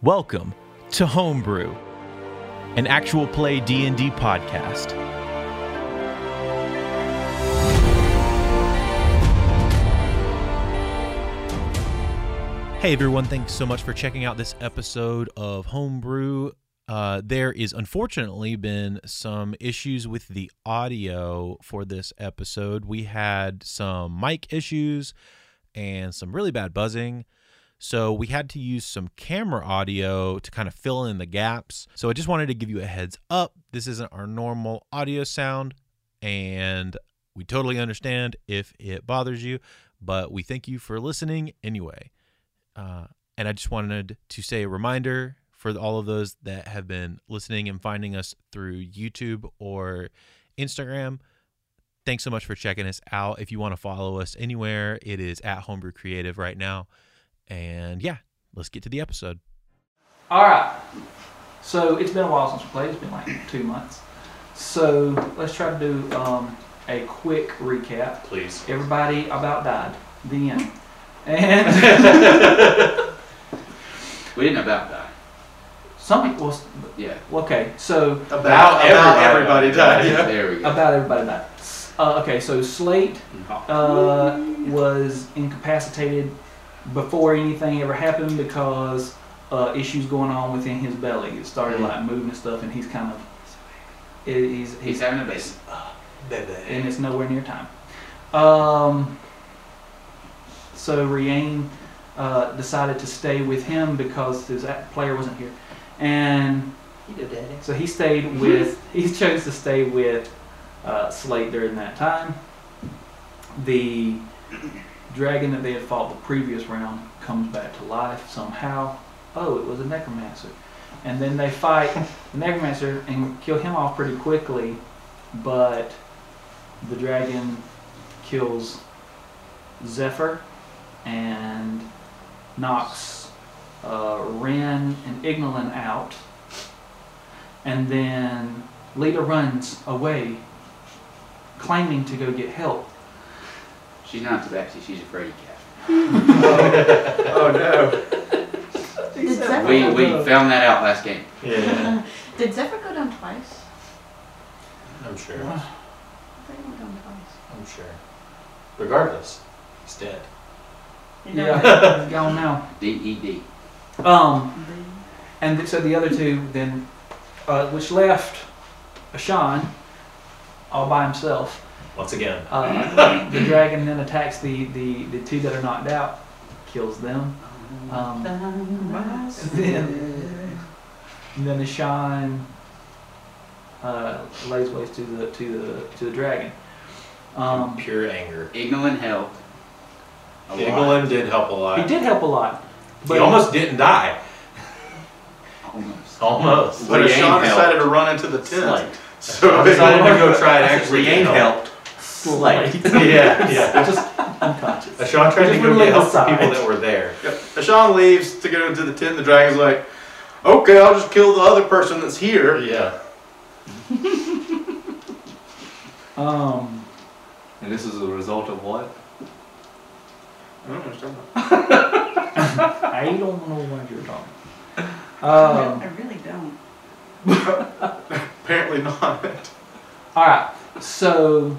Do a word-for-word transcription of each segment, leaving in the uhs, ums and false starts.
Welcome to Homebrew, an actual play D and D podcast. Hey everyone, thanks so much for checking out this episode of Homebrew. Uh, there is unfortunately been some issues with the audio for this episode. We had some mic issues and some really bad buzzing. So we had to use some camera audio to kind of fill in the gaps. So I just wanted to give you a heads up. This isn't our normal audio sound, and we totally understand if it bothers you, but we thank you for listening anyway. Uh, and I just wanted to say a reminder for all of those that have been listening and finding us through YouTube or Instagram. Thanks so much for checking us out. If you want to follow us anywhere, it is at Homebrew Creative right now. And yeah, let's get to the episode. All right. So it's been a while since we played. It's been like two months. So let's try to do um, a quick recap. Please. Everybody about died. The end. And we didn't about die. Some people. Well, yeah. Okay. So about, about everybody, everybody died. Yeah. There we go. About everybody died. Uh, okay. So Slate uh, was incapacitated before anything ever happened because uh, issues going on within his belly. It started mm-hmm. like moving and stuff, and he's kind of it, he's, he's he's having a baby, baby, and it's nowhere near time. Um, so Rian uh, decided to stay with him because his player wasn't here, and he did daddy. So he stayed with he chose to stay with uh, Slate during that time. The dragon that they had fought the previous round comes back to life somehow. Oh, it was a necromancer. And then they fight the necromancer and kill him off pretty quickly, but the dragon kills Zephyr and knocks uh, Ren and Ignolin out. And then Lita runs away, claiming to go get help. She's not the backseat, she's afraid of cat. Oh no. Did Zephyr We, go we down? found that out last game. Yeah. Did Zephyr go down twice? I'm sure. I think he went down twice. I'm sure. Regardless, he's dead. Yeah, he's gone now. D E D. Um, and th- so the other two then, uh, which left Ashan all by himself. Once again. Uh, the dragon then attacks the, the, the two that are knocked out, kills them. Um, and then, and then Ashan uh, lays waste to the to the to the dragon. Um, Pure anger. Ignolin helped. a lot. Ignolin did help a lot. he did help a lot, but He almost didn't die. Almost. Almost. But Rian Ashan decided helped. to run into the tent. Slate. So I decided to go try and actually Rian get help. helped. Slate. Yeah, yeah. just unconscious. Ashan tried Just to go really get help from aside. people that were there. Yep. Ashan leaves to go into the tent. The dragon's like, okay, I'll just kill the other person that's here. Yeah. Um, And this is a result of what? I don't understand that. I don't know what you're talking. I Um, really don't. Apparently not. all right, so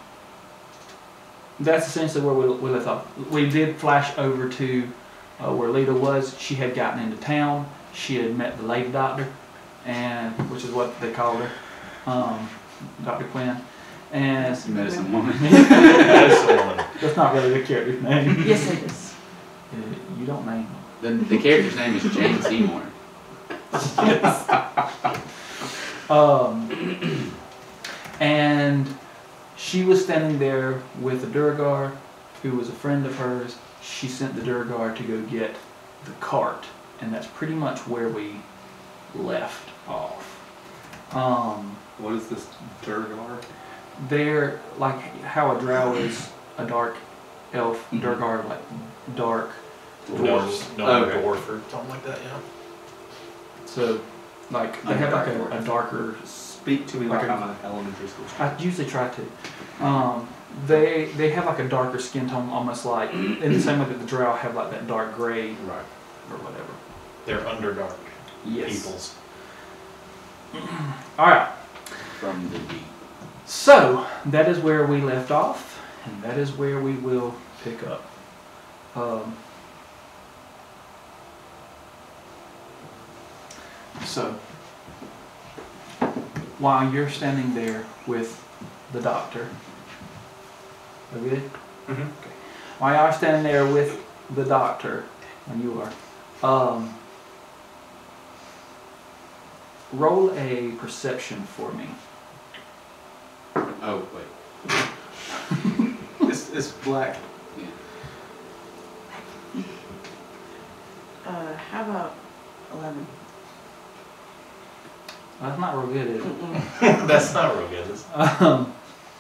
that's essentially where we, we left off. We did flash over to uh, where Lita was. She had gotten into town. She had met the lady doctor, and which is what they called her, um, Doctor Quinn. And That's the medicine woman. Medicine woman. that's not really the character's name. Yes, it is. Uh, You don't name them. The, the character's name is Jane Seymour. Um, and she was standing there with a Durgar who was a friend of hers. She sent the Durgar to go get the cart, and that's pretty much where we left off. Um, What is this Durgar? they're like how a drow is a dark elf, Mhm. Durgar like dark No, dwarves. no Okay. dwarf or something like that, yeah. So like they have like a, a darker. Speak to me Like like, a- I'm an elementary school I student. usually try to. Um, they they have like a darker skin tone, almost like in the same way that the drow have like that dark gray Right. or whatever. They're underdark Yes. peoples. All right. From the deep. So that is where we left off, and that is where we will pick up. Um, so while you're standing there with the doctor, are we good? Mhm. Okay. While you're standing there with the doctor, and you are, um, roll a perception for me. Oh, wait. It's, it's black. Yeah. Uh, how about eleven? That's not real good, is it? Mm-mm. That's not real good. Is it? Um,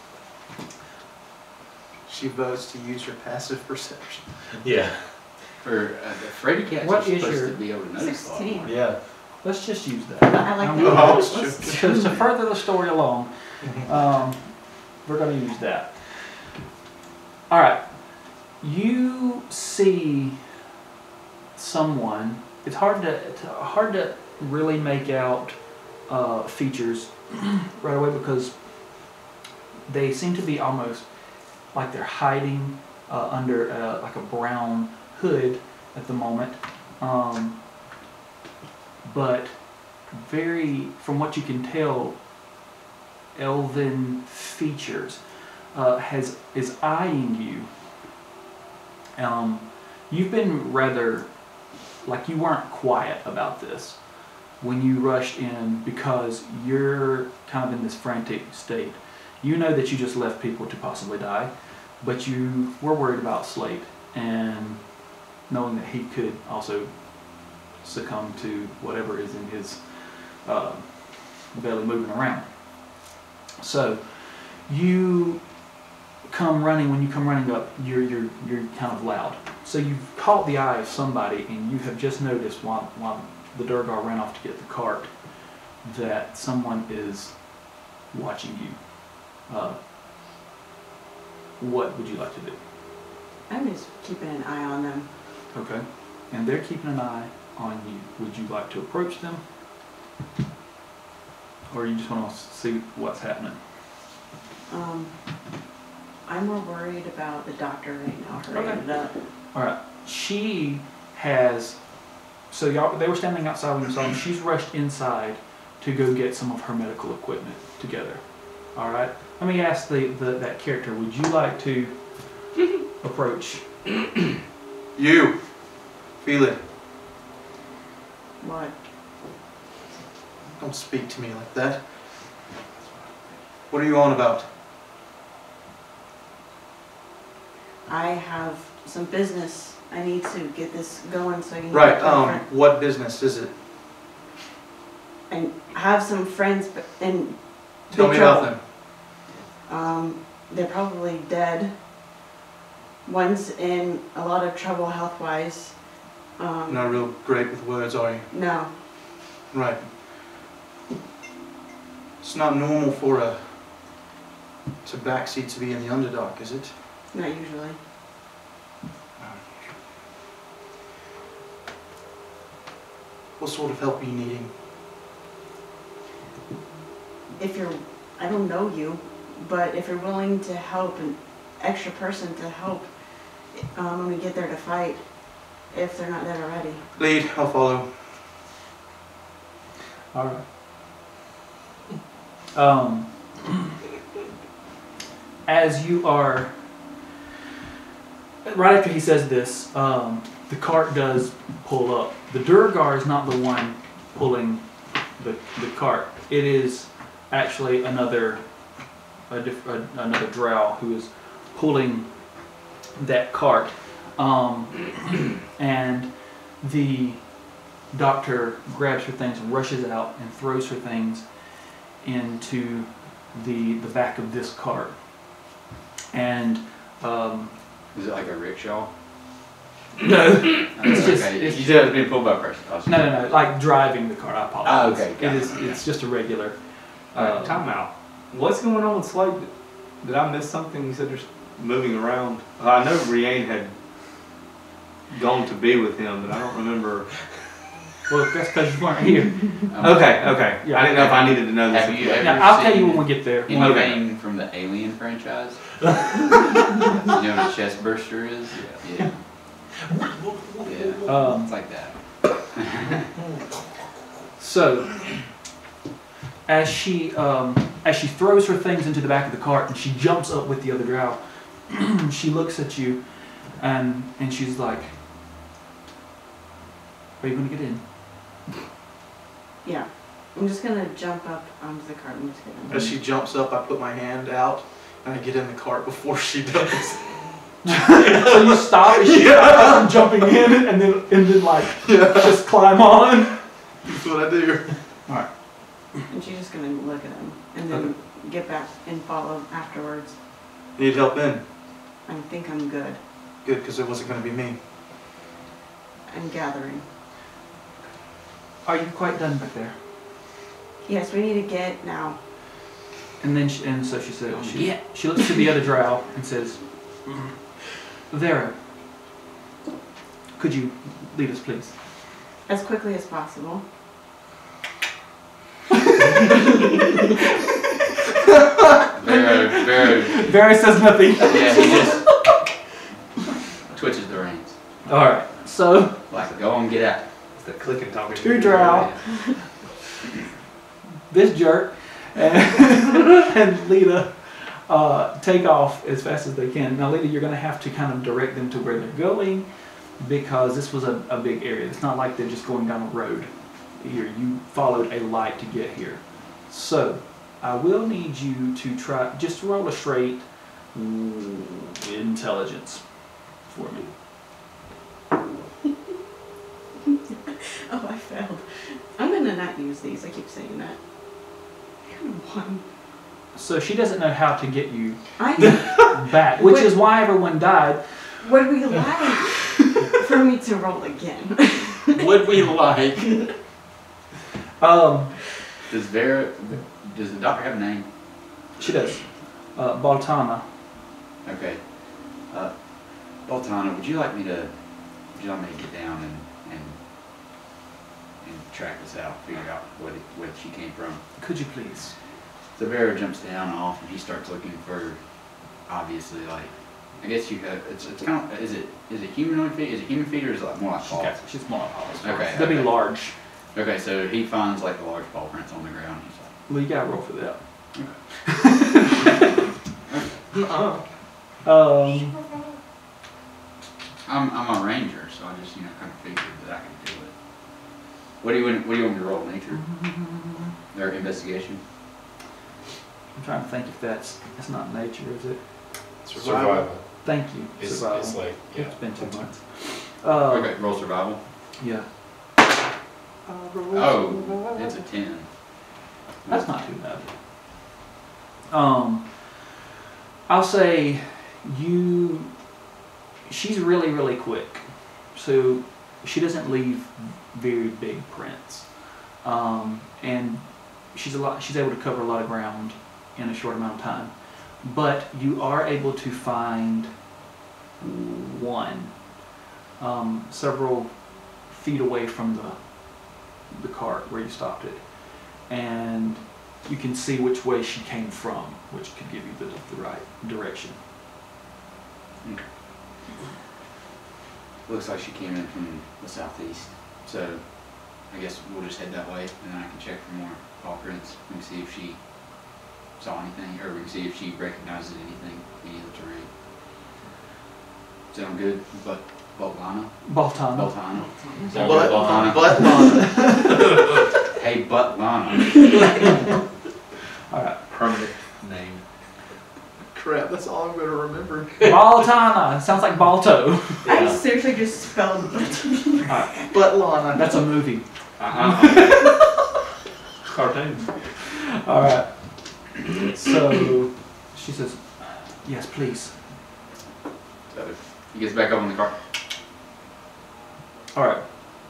She votes to use her passive perception. Yeah. For uh, the Freddy cats What are is supposed your- to be able to notice a lot sixteen. more. Yeah. let's just use that. I like Um, that. Oh, Let's- sure. Because to further the story along, um, we're going to use that. All right. You see someone. It's hard to, to hard to really make out uh, features right away because they seem to be almost like they're hiding uh, under uh, like a brown hood at the moment. Um, but very, from what you can tell, elven features, uh, has is eyeing you. Um, you've been rather, like you weren't quiet about this when you rushed in because you're kind of in this frantic state. You know that you just left people to possibly die, but you were worried about Slate and knowing that he could also succumb to whatever is in his uh, belly moving around. So you come running. When you come running up, you're you're you're kind of loud. So you've caught the eye of somebody, and you have just noticed while while the Durgar ran off to get the cart that someone is watching you. Uh, what would you like to do? I'm just keeping an eye on them. Okay. And they're keeping an eye on you. Would you like to approach them? Or you just want to see what's happening? Um, I'm more worried about the doctor right now. Hurrying Okay. it up. All right. She has, so y'all, they were standing outside when you saw them. She's rushed inside to go get some of her medical equipment together. All right. Let me ask the, the that character, would you like to approach? You. Feel it. What? Don't speak to me like that. What are you on about? I have some business. I need to get this going so you can Right, get to um, the front. what business is it? And I have some friends but in Tell big me trouble. about them. Um, they're probably dead. One's in a lot of trouble health-wise. Um, Not real great with words, are you? no. Right. It's not normal for a tabaxi to be in the Underdark, is it? Not usually. What sort of help are you needing? If you're, I don't know you, but if you're willing to help, an extra person to help um, when we get there to fight, if they're not dead already. Lead, I'll follow. All right. Um, as you are, right after he says this, um, the cart does pull up. The Durgar is not the one pulling the, the cart. It is actually another a diff, a, another drow who is pulling that cart. Um, and the doctor grabs her things and rushes out and throws her things into the the back of this cart. And um, Is it like a rickshaw? no, It's just- okay. it's- you said it's being pulled by a person. I was- no, no, no, like driving the cart. I apologize. Oh, okay, It got is. it. It's just a regular. Alright, Uh, time out. What's going on with Slade? Did I miss something? You said there's moving around. Uh, I know Riane had gone to be with him, but I don't remember. Well, that's because you weren't here. Um, Okay, okay. Yeah. I didn't know if I needed to know this. Have you ever Now, I'll tell you seen when we get there. anything from the Alien franchise? You know what a chest burster is? Yeah. Yeah. Um, It's like that. So, as she um, as she throws her things into the back of the cart and she jumps up with the other drow, she looks at you, and and she's like, "Are you going to get in?" Yeah. I'm just gonna jump up onto the cart and just get in. As she jumps up, I put my hand out and I get in the cart before she does. So you stop and she Yeah. I'm jumping in, and then and then like Yeah. just climb on. That's what I do. All right. And she's just gonna look at him and then get back and follow afterwards. Need help in? I think I'm good. Good, because it wasn't going to be me. I'm gathering. Are you quite done back there? Yes, we need to get now. And then she, and so she said she Yeah. she looks to the other drow and says, "Vera, could you lead us, please?" As quickly as possible. Very, very. Vera says nothing. Yeah, he just twitches the reins. All right. So Like, go on, get out. It's the clicking talking. two drow, this jerk, and, and Lita uh, take off as fast as they can. Now, Lita, you're going to have to kind of direct them to where they're going because this was a, a big area. It's not like they're just going down a road. Here, you followed a light to get here. So, I will need you to try, just roll a straight mm, intelligence for me. Oh, I failed. I'm gonna not use these. I keep saying that. I got a one. So she doesn't know how to get you I back, which Wait. is why everyone died. would we like for me to roll again? Would we like? Um, Does Vera, does the doctor have a name? she does. Uh, Baltana. Okay. Uh, Boltana, would you like me to, would you like me to get down and, and, and track this out, figure out what it, what she came from? Could you please? So Vera jumps down off and he starts looking for, obviously, like, I guess you have, it's, it's kind of, is it, is it humanoid feet? Is it human feet or is it like more like paws? She's more paws. Okay, They'll be okay. large. Okay, so he finds like the large paw prints on the ground. He's like, Well, you gotta roll for that. Uh-uh. Um, I'm, I'm a ranger, so I just, you know, kind of figured that I could do it. What do you want, what do you want me to roll? Nature? Or investigation? I'm trying to think if that's that's not nature, is it? Survival. Thank you. It's, Survival. it's like, yeah. It's been two months. Uh, Okay, roll survival. Yeah. Oh, it's a ten. That's not too bad. Um, I'll say you. She's really, really quick, so she doesn't leave very big prints, um, and she's a lot. She's able to cover a lot of ground in a short amount of time. But you are able to find one um, several feet away from the the cart where you stopped it, and you can see which way she came from, which could give you the, the right direction. Looks like she came in from the southeast, so I guess we'll just head that way, and then I can check for more paw prints. We can see if she saw anything, or we can see if she recognizes anything, any of the terrain. Sound good? But Boltana? Baltana. Boltana. Sound But, good, Lana? but Lana. Hey, but Lana. All right. Permanent name. Crap, that's all I'm going to remember. Baltana. Sounds like Balto. I Yeah. seriously just spelled All right. But Lana. That's a movie. Uh-uh. Cartoon. All right. So she says, "Yes, please." So he gets back up on the car. All right.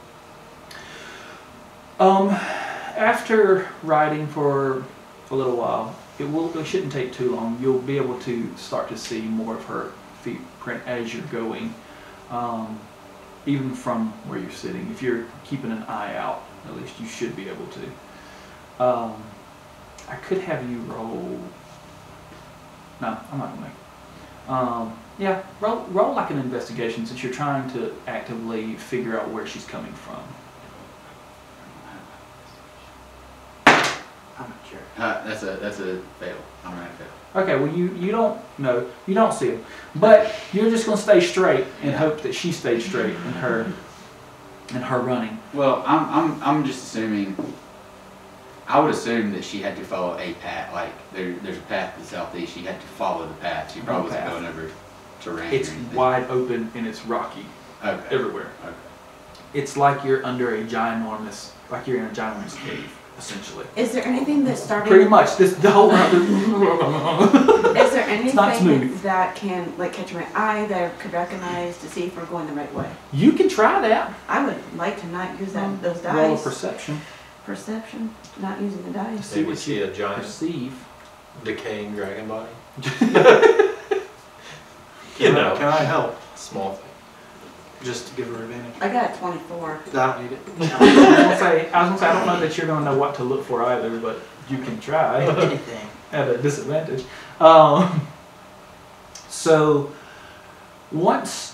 Um, after riding for a little while, it will it shouldn't take too long. You'll be able to start to see more of her feet print as you're going. Um, even from where you're sitting. If you're keeping an eye out, at least you should be able to. Um, I could have you roll. No, I'm not gonna make it. Um, yeah, roll roll like an investigation since you're trying to actively figure out where she's coming from. I'm not sure. Uh, that's a that's a fail. I'm gonna fail. Okay, well you you don't know you don't see him, but you're just gonna stay straight and hope that she stays straight in her in her running. Well, I'm I'm I'm just assuming. I would assume that she had to follow a path. Like there, there's a path to the southeast. She had to follow the path. She probably wasn't path. going over terrain. It's or anything. wide open and it's rocky Okay. everywhere. Okay. It's like you're under a ginormous, like you're in a ginormous cave, essentially. Is there anything that's starting? Pretty much. This the whole. Is there not smooth. anything that can like catch my eye that I could recognize to see if we're going the right way? You can try that. I would like to not use that those Roll a dice. perception. Perception, not using the dice. See Maybe what see you a giant perceive. decaying dragon body. Can, You I, know, can I help? small thing. Just to give her advantage. I got a twenty-four. I don't need it. I was gonna say, I was gonna say, I don't know that you're gonna know what to look for either, but you can try Anything. at a disadvantage. Um, so once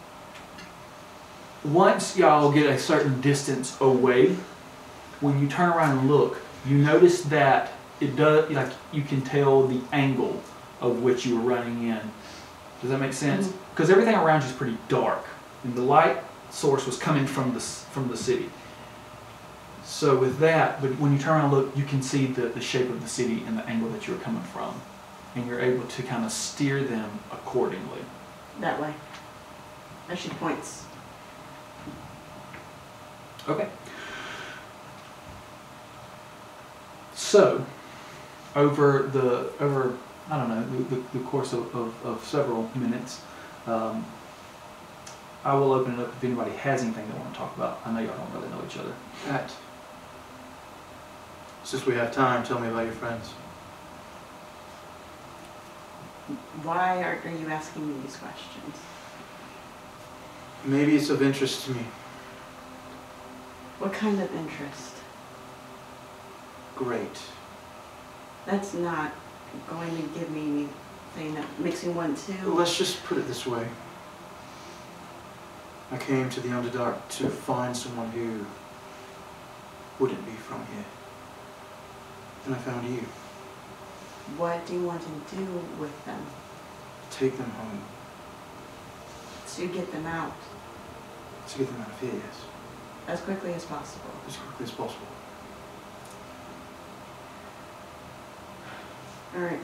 once y'all get a certain distance away, when you turn around and look, you notice that it does, like you can tell the angle of which you were running in. Does that make sense? Because everything around you is pretty dark, and the light source was coming from the s- from the city. So with that, but when you turn around and look, you can see the, the shape of the city and the angle that you're coming from, and you're able to kind of steer them accordingly. That way. As she points. Okay. So, over the over I don't know the, the, the course of, of, of several minutes, um, I will open it up if anybody has anything they want to talk about. I know y'all don't really know each other. Pat, since we have time, tell me about your friends. Why are, are you asking me these questions? Maybe it's of interest to me. What kind of interest? Great. That's not going to give me anything that makes me want to. Let's just put it this way. I came to the Underdark to find someone who wouldn't be from here. And I found you. What do you want to do with them? Take them home. To get them out To get them out of here, yes. as quickly as possible. As quickly as possible. Alright.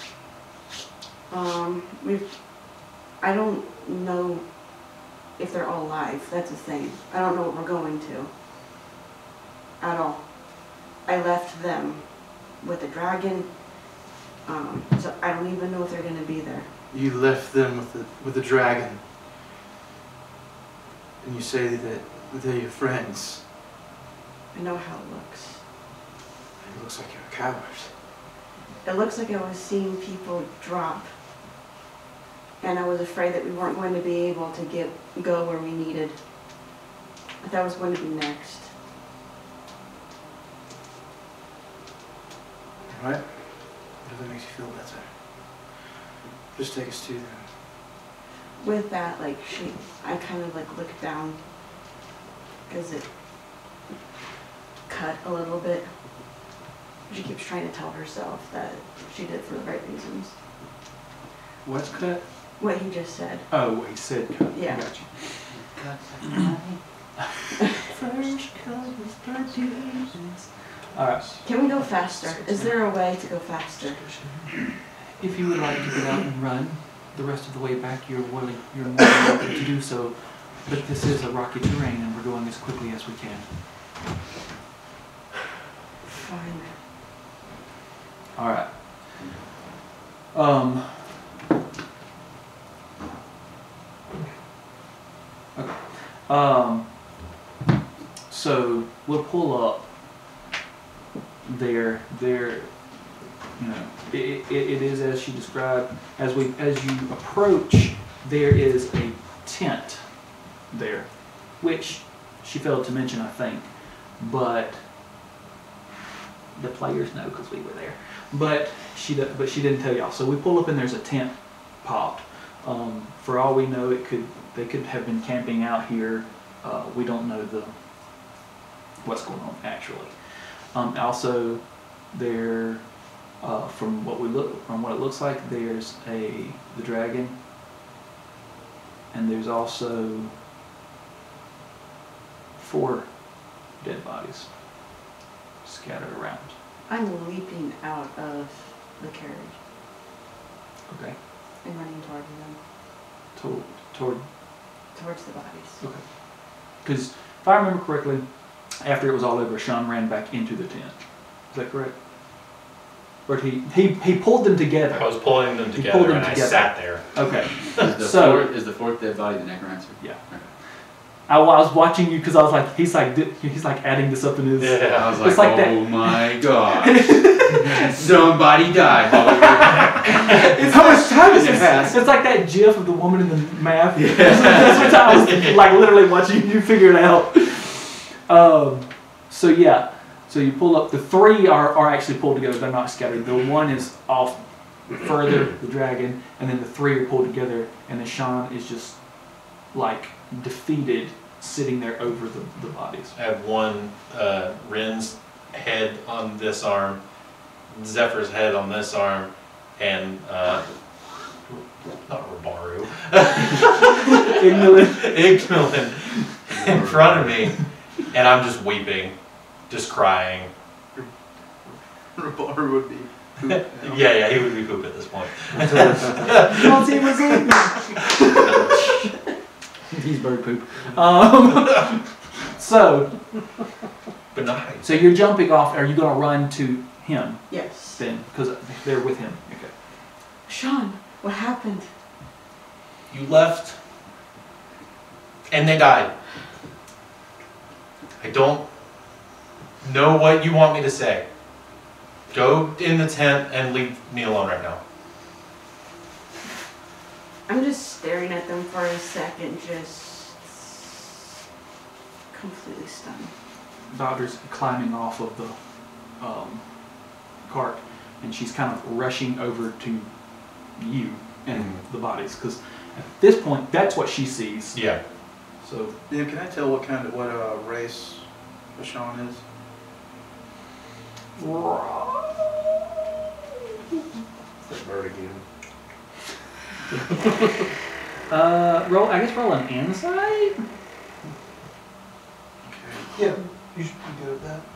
Um, we've, I don't know if they're all alive. That's the thing. I don't know what we're going to. At all. I left them with the dragon. Um, so I don't even know if they're gonna be there. You left them with the with the dragon. And you say that they're your friends. I know how it looks. It looks like you're a coward. It looks like I was seeing people drop. And I was afraid that we weren't going to be able to get go where we needed. But that was going to be next. Alright? Whatever makes you feel better. Just take us to them. With that, like, she, I kind of like looked down because it cut a little bit. She keeps trying to tell herself that she did it for the right reasons. What's cut? What he just said. Oh, what he said cut. Yeah. I got you. All right. Can we go faster? Is there a way to go faster? If you would like to get out and run the rest of the way back, you're willing, you're more than welcome to do so. But this is a rocky terrain, and we're going as quickly as we can. Fine. All right. Um. Okay. Um. So we'll pull up there. There. You know, it, it, it is as she described. As we as you approach, there is a tent there. which she failed to mention, I think, but the players know because we were there. But she d- but she didn't tell y'all. So we pull up and there's a tent popped. Um, for all we know, it could they could have been camping out here. Uh, we don't know the what's going on actually. Um, also, there uh, from what we look from what it looks like, there's a the dragon, and there's also four dead bodies scattered around. I'm leaping out of the carriage Okay. and running toward them, Toward, toward towards the bodies. okay. Because if I remember correctly, after it was all over, Sean ran back into the tent. Is that correct? Or he he, he pulled them together. I was pulling them You together pulled them and together. I sat there. Okay. Is the, So- fourth, is the fourth dead body the necromancer? Yeah. Okay. I, I was watching you because I was like, he's like, di- he's like adding this up in his. Yeah. I was like, It's like that- oh my god. Somebody died. It's How much time has it's, passed? it's like that GIF of the woman in the math. Yeah. That's what I was like, literally watching you figure it out. Um, so yeah, so you pull up. The three are, are actually pulled together. They're not scattered. The one is off further, the dragon, and then the three are pulled together, and then Sean is just like defeated, sitting there over the, the bodies. I have one uh, Ren's head on this arm, Zephyr's head on this arm, and uh, not Rabaru, Ignorant. Igmilin in front of me, and I'm just weeping, just crying. Rabar would be. poop now. Yeah, yeah, he would be poop at this point. You don't see what's in He's bird poop. Um, so, But not. so you're jumping off. Are you going to run to him Yes. then? Because they're with him. Okay. Sean, what happened? You left, and they died. I don't know what you want me to say. Go in the tent and leave me alone right now. I'm just staring at them for a second, just completely stunned. Daughter's climbing off of the um, cart, and she's kind of rushing over to you and Mhm. the bodies. Because at this point, that's what she sees. Yeah. So, Yeah, can I tell what kind of what uh, race Sean is? Bird again. uh, roll. I guess roll an insight. Okay. Yeah, you should be good at that.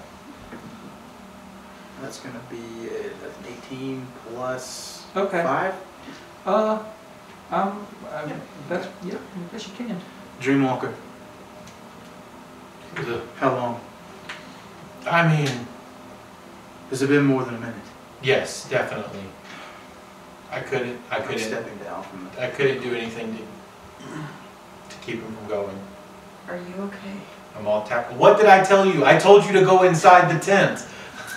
That's gonna be uh, that's an eighteen plus Okay. five. Uh, um, um that's yeah. I guess you can. Dreamwalker. The- How long? I mean, Has it been more than a minute? yes, definitely. I couldn't. I I'm couldn't. stepping down from the. I couldn't do anything to to keep him from going. Are you okay? I'm all tapped. What did I tell you? I told you to go inside the tent.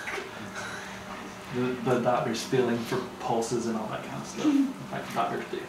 The, the doctor's feeling for pulses and all that kind of stuff, like doctors do.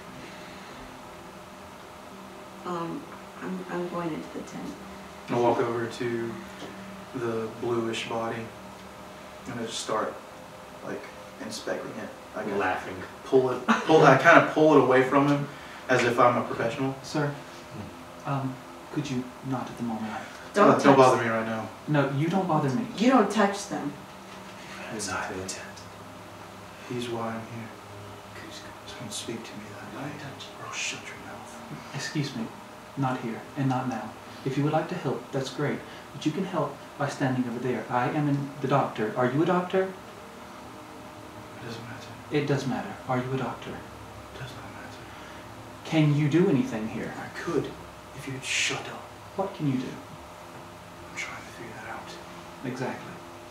Um, I'm, I'm going into the tent. I walk over to the bluish body and I just start like inspecting it. I can Laughing. pull it, pull. I kind of pull it away from him as if I'm a professional. Sir, um, could you not at the moment? Don't Uh, touch don't bother me right now. No, you don't bother me. You don't touch them. Inside the tent. He's why I'm here. Someone speak to me that night, or I'll shut your mouth. Excuse me, not here and not now. If you would like to help, that's great. But you can help by standing over there. I am in the doctor. Are you a doctor? It doesn't matter. It does matter. Are you a doctor? It does not matter. Can you do anything here? I could if you'd shut up. What can you do? I'm trying to figure that out. Exactly.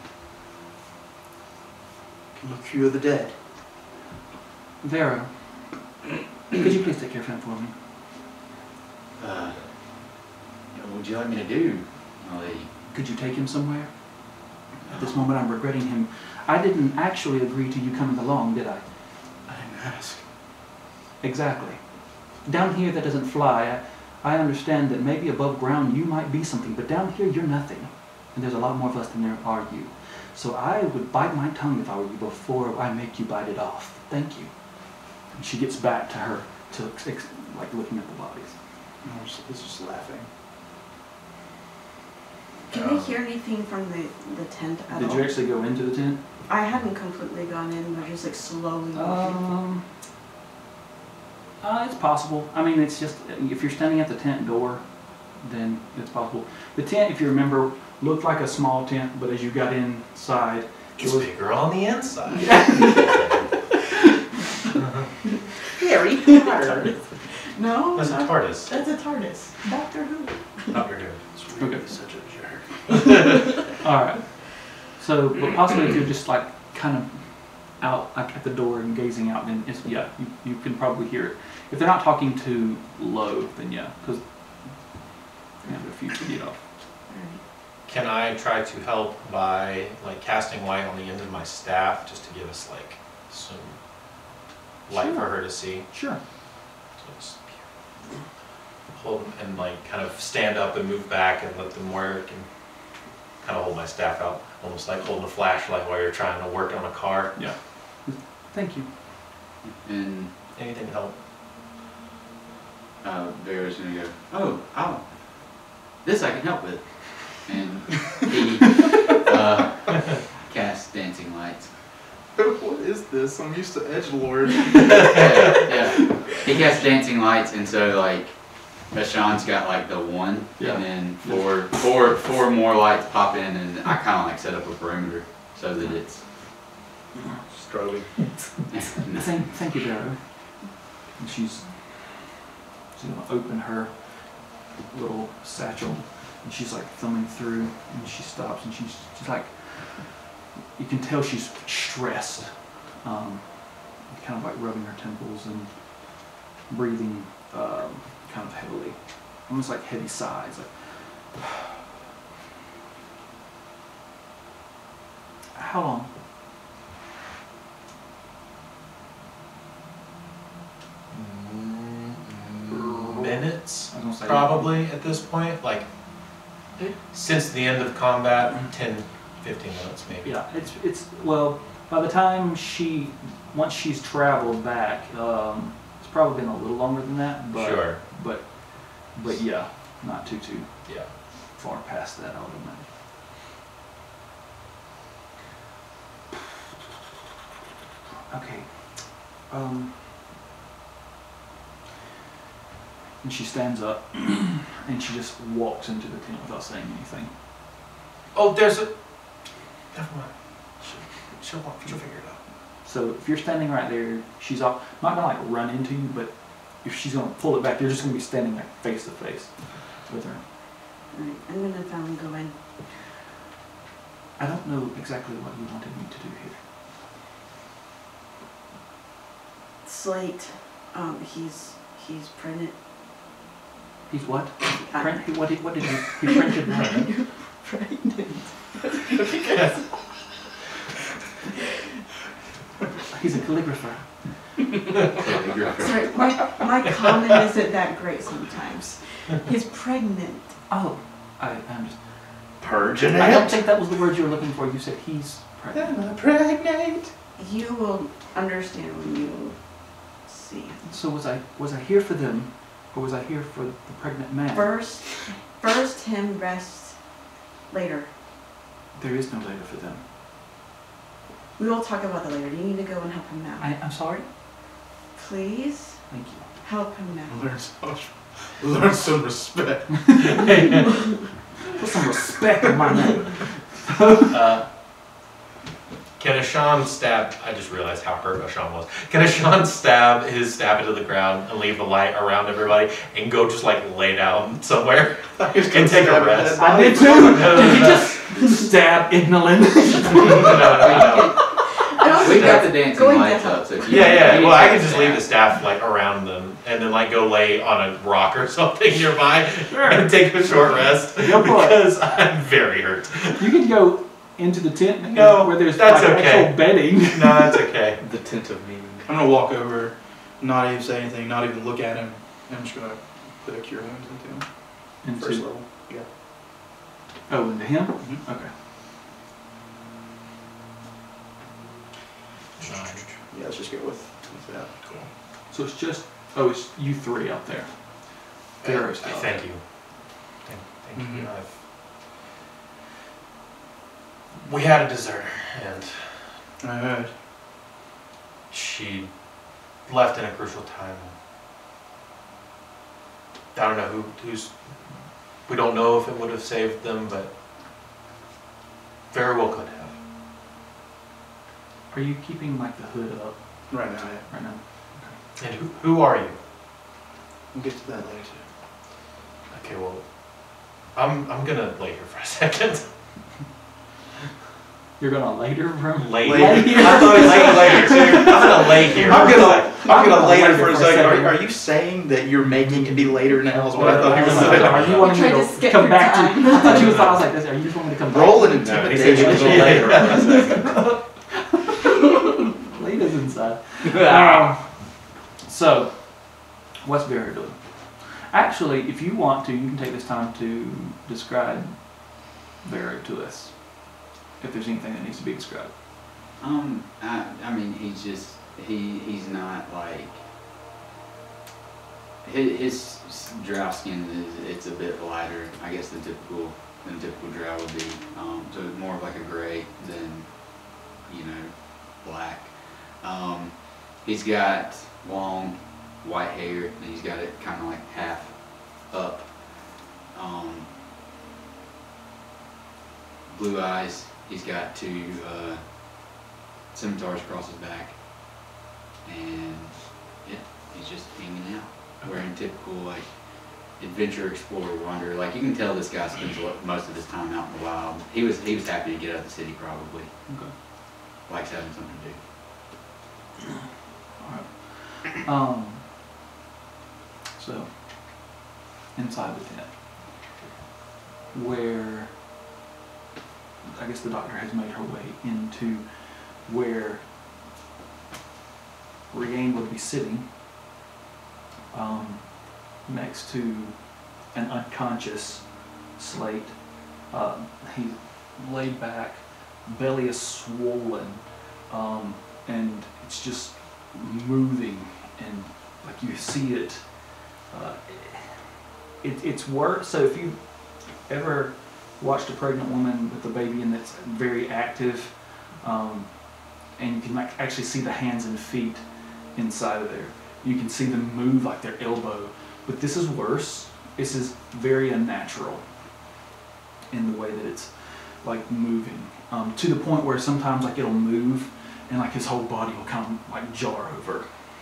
Can you cure the dead? Vera, could you please take care of him for me? Uh, what would you like me to do, my lady? Could you take him somewhere? At this moment, I'm regretting him. I didn't actually agree to you coming along, did I? I didn't ask. Exactly. Down here, that doesn't fly. I understand that maybe above ground you might be something, but down here you're nothing. And there's a lot more of us than there are you. So I would bite my tongue if I were you before I make you bite it off. Thank you. And she gets back to her, to like looking at the bodies. And I was, was just laughing. Can we hear anything from the, the tent at Did all? you actually go into the tent? I hadn't completely gone in, but just like slowly walking. Um, uh, it's possible. I mean, it's just, if you're standing at the tent door, then it's possible. The tent, if you remember, looked like a small tent, but as you got inside, It's it was, bigger on the inside. Harry Potter. No, That's a not- TARDIS. That's a TARDIS. Doctor Who. Doctor Who. Okay. Such a jerk. all right. So, but possibly if you're just like kind of out like at the door and gazing out, then it's, yeah, you, you can probably hear it. If they're not talking too low, then yeah, because you have a few feet off. Can I try to help by like casting light on the end of my staff just to give us like some light for Sure. her to see? Sure. So just hold and like kind of stand up and move back and let them work and kind of hold my staff out, almost like holding a flashlight while you're trying to work on a car. Yeah. Thank you. And Anything to help? uh, Vera's gonna go, oh, oh, this I can help with. And he uh, casts dancing lights. What is this? I'm used to edgelord. yeah, yeah. He casts dancing lights, and so like, Bashan's got like the one, Yeah. and then four, four, four more lights pop in, and I kind of like set up a perimeter so that it's. Strobing. Thank, thank you, Darrow. And she's, she's gonna open her little satchel, and she's like thumbing through, and she stops, and she's she's like, you can tell she's stressed, um, kind of like rubbing her temples and breathing um, kind of heavily, almost like heavy sighs. Like, how long? Minutes, I was gonna say probably at this point. Like since the end of combat, ten, fifteen minutes maybe. Yeah, it's it's well. By the time she, once she's traveled back, um, it's probably been a little longer than that. But, Sure. But, but yeah, not too too Yeah. far past that, I would imagine. Okay. Um. And she stands up, and she just walks into the tent without saying anything. Oh, there's a. Never mind. She'll, she'll, she'll figure it out. So if you're standing right there, she's off, not gonna like run into you, but if she's gonna pull it back, you're just gonna be standing like face to face with her. Alright, I'm gonna finally go in. I don't know exactly what you wanted me to do here. Slate, um, he's he's pregnant. He's what? I- Print, he, what did what did he? He printed what? Pregnant. He's a calligrapher. Sorry, my my comment isn't that great sometimes. He's pregnant. Oh, I, I'm just. Purging I don't it. think that was the word you were looking for. You said he's pregnant. Am I pregnant? You will understand when you see. So was I was I here for them, or was I here for the pregnant man? First, first him, rest later. There is no later for them. We will talk about that later. You need to go and help him now. I, I'm sorry. Please Thank you. help him now. Learn some, learn some respect. Put some respect on my name. Uh, can Ashan stab? I just realized how hurt Ashan was. Can Ashan stab his stab into the ground and leave the light around everybody and go just like lay down somewhere and take a rest? I did too. Did you just stab Ignolin? no, no. I don't We think got that's the dancing going to lights help. up, so if you Yeah, yeah. you Well, I take can just leave the staff. staff like around them and then like go lay on a rock or something nearby and take a short rest Go for it. because I'm very hurt. You can go into the tent No, where there's that's like, okay. actual bedding. No, that's okay. The tent of meaning. I'm gonna walk over, not even say anything, not even look at him. I'm just gonna the cure wounds into him. Into, First level. Yeah. Oh, into him? Mhm. Okay. Nine. Yeah, let's just go with, with that. Cool. So it's just, oh, it's you three up there. Pharaoh's still up Thank there. you. Thank, thank you. Mhm. I've, we had a deserter, and I heard. she left in a crucial time. I don't know who who's. We don't know if it would have saved them, but very well could have. Are you keeping like the hood up Right now, yeah. right now? And who who are you? We'll get to that later. Okay, well, I'm I'm gonna lay here for a second. You're gonna later room? Lay Lay here. here. I thought it said later too. I'm gonna lay here. I'm gonna, I'm gonna gonna later later for a for a second. second. Are, are you saying that you're making it be later now? Is what I thought you were Are saying. you wanting me Tried to to skip come your back to? time. I thought you was. I was like, this. Are you just wanting me to come back? Roll an No, he said intimidation. he was gonna lay here for a second. Lita's inside. Um, so, what's Vera doing? Actually, if you want to, you can take this time to describe Vera to us. If there's anything that needs to be described. Um, I, I mean, he's just, he, he's not like, his, his drow skin is, it's a bit lighter, I guess, than typical, than typical drow would be. Um, so it's more of like a gray than, you know, black. Um, he's got long white hair, and he's got it kind of like half up. Um, blue eyes. He's got two uh, scimitars across his back, and yeah, he's just hanging out, wearing typical like adventure explorer wander. Like you can tell this guy spends a lot- most of his time out in the wild. He was he was happy to get out of the city probably. Okay. Likes having something to do. Alright. Um, so, inside the tent, where I guess the doctor has made her way into where Rian would be sitting um, next to an unconscious Slate. Um, he's laid back, belly is swollen, um, and it's just moving, and like you see it. Uh, it it's worse. So if you ever watched a pregnant woman with a baby and that's very active, um, and you can like actually see the hands and feet inside of there. You can see them move like their elbow, but this is worse. This is very unnatural in the way that it's like moving, um, to the point where sometimes like it'll move and like his whole body will kind of like jar over.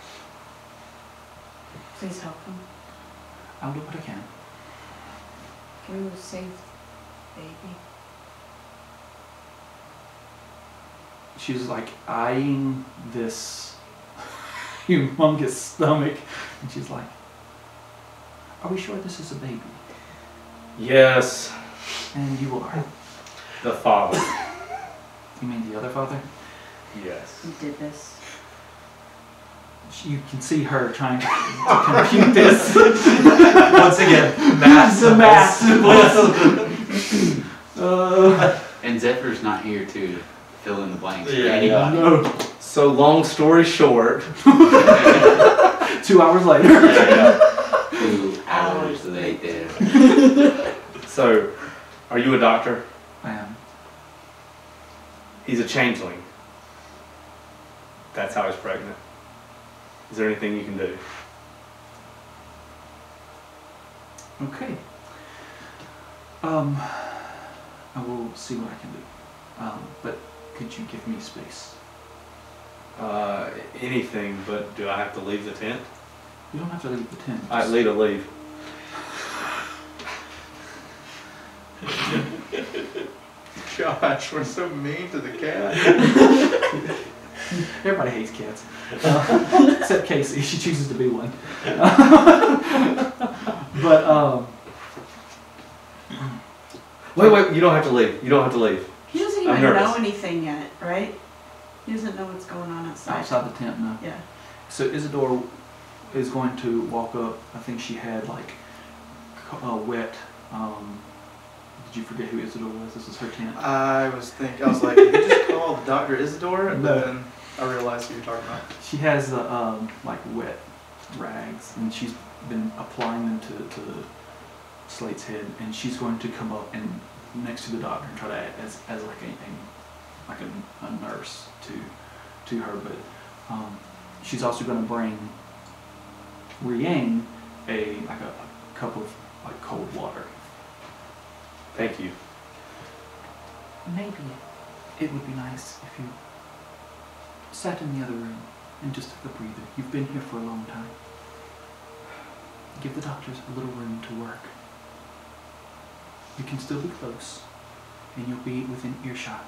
Please help him. I'll do what I can. Can we save baby? She's like eyeing this humongous stomach, and she's like, "Are we sure this is a baby?" Yes, And you are. the father. You mean the other father? Yes. You did this. You can see her trying to compute this. Once again, math. The math. symbols. Uh, And Zephyr's not here to fill in the blanks. for Yeah, anybody. no. So long story short, Two hours later. Two hours later. so are you a doctor? I am. He's a changeling. That's how he's pregnant. Is there anything you can do? Okay. Um, I will see what I can do. Um, but could you give me space? Uh, anything, but do I have to leave the tent? You don't have to leave the tent. I Just- leave to leave. Gosh, we're so mean to the cat. Everybody hates cats. Uh, except Casey. She chooses to be one. But, um, Wait, wait, you don't have to leave. You don't have to leave. He doesn't I'm even nervous. know anything yet, right? He doesn't know what's going on outside. outside the tent, no. Yeah. So Isadora is going to walk up. I think she had like co- uh, wet. Um, did you forget who Isidore was? This is her tent. I was thinking, I was like, did you just call Doctor Isidore? And No. then I realized who you're talking about. She has the um, like wet rags, and she's been applying them to, to Slate's head, and she's going to come up and next to the doctor and try to act as, as like a, a like a, a nurse to to her. But um, she's also going to bring Riang a like a, a cup of like cold water. Thank you. Maybe it would be nice if you sat in the other room and just took a breather. You've been here for a long time. Give the doctors a little room to work. You can still be close, and you'll be within earshot.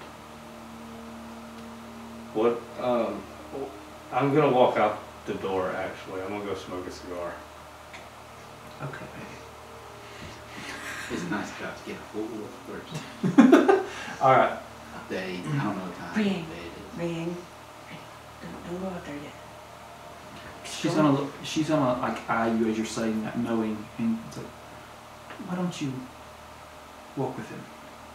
What? Um, I'm gonna walk out the door. Actually, I'm gonna go smoke a cigar. Okay. It's a nice job to get a full wolf first. All right. They, I don't know what time of Ring. day it Ring. Don't, don't go out there yet. She's gonna look. She's gonna like eye you as you're saying that, knowing, and it's like, why don't you walk with him?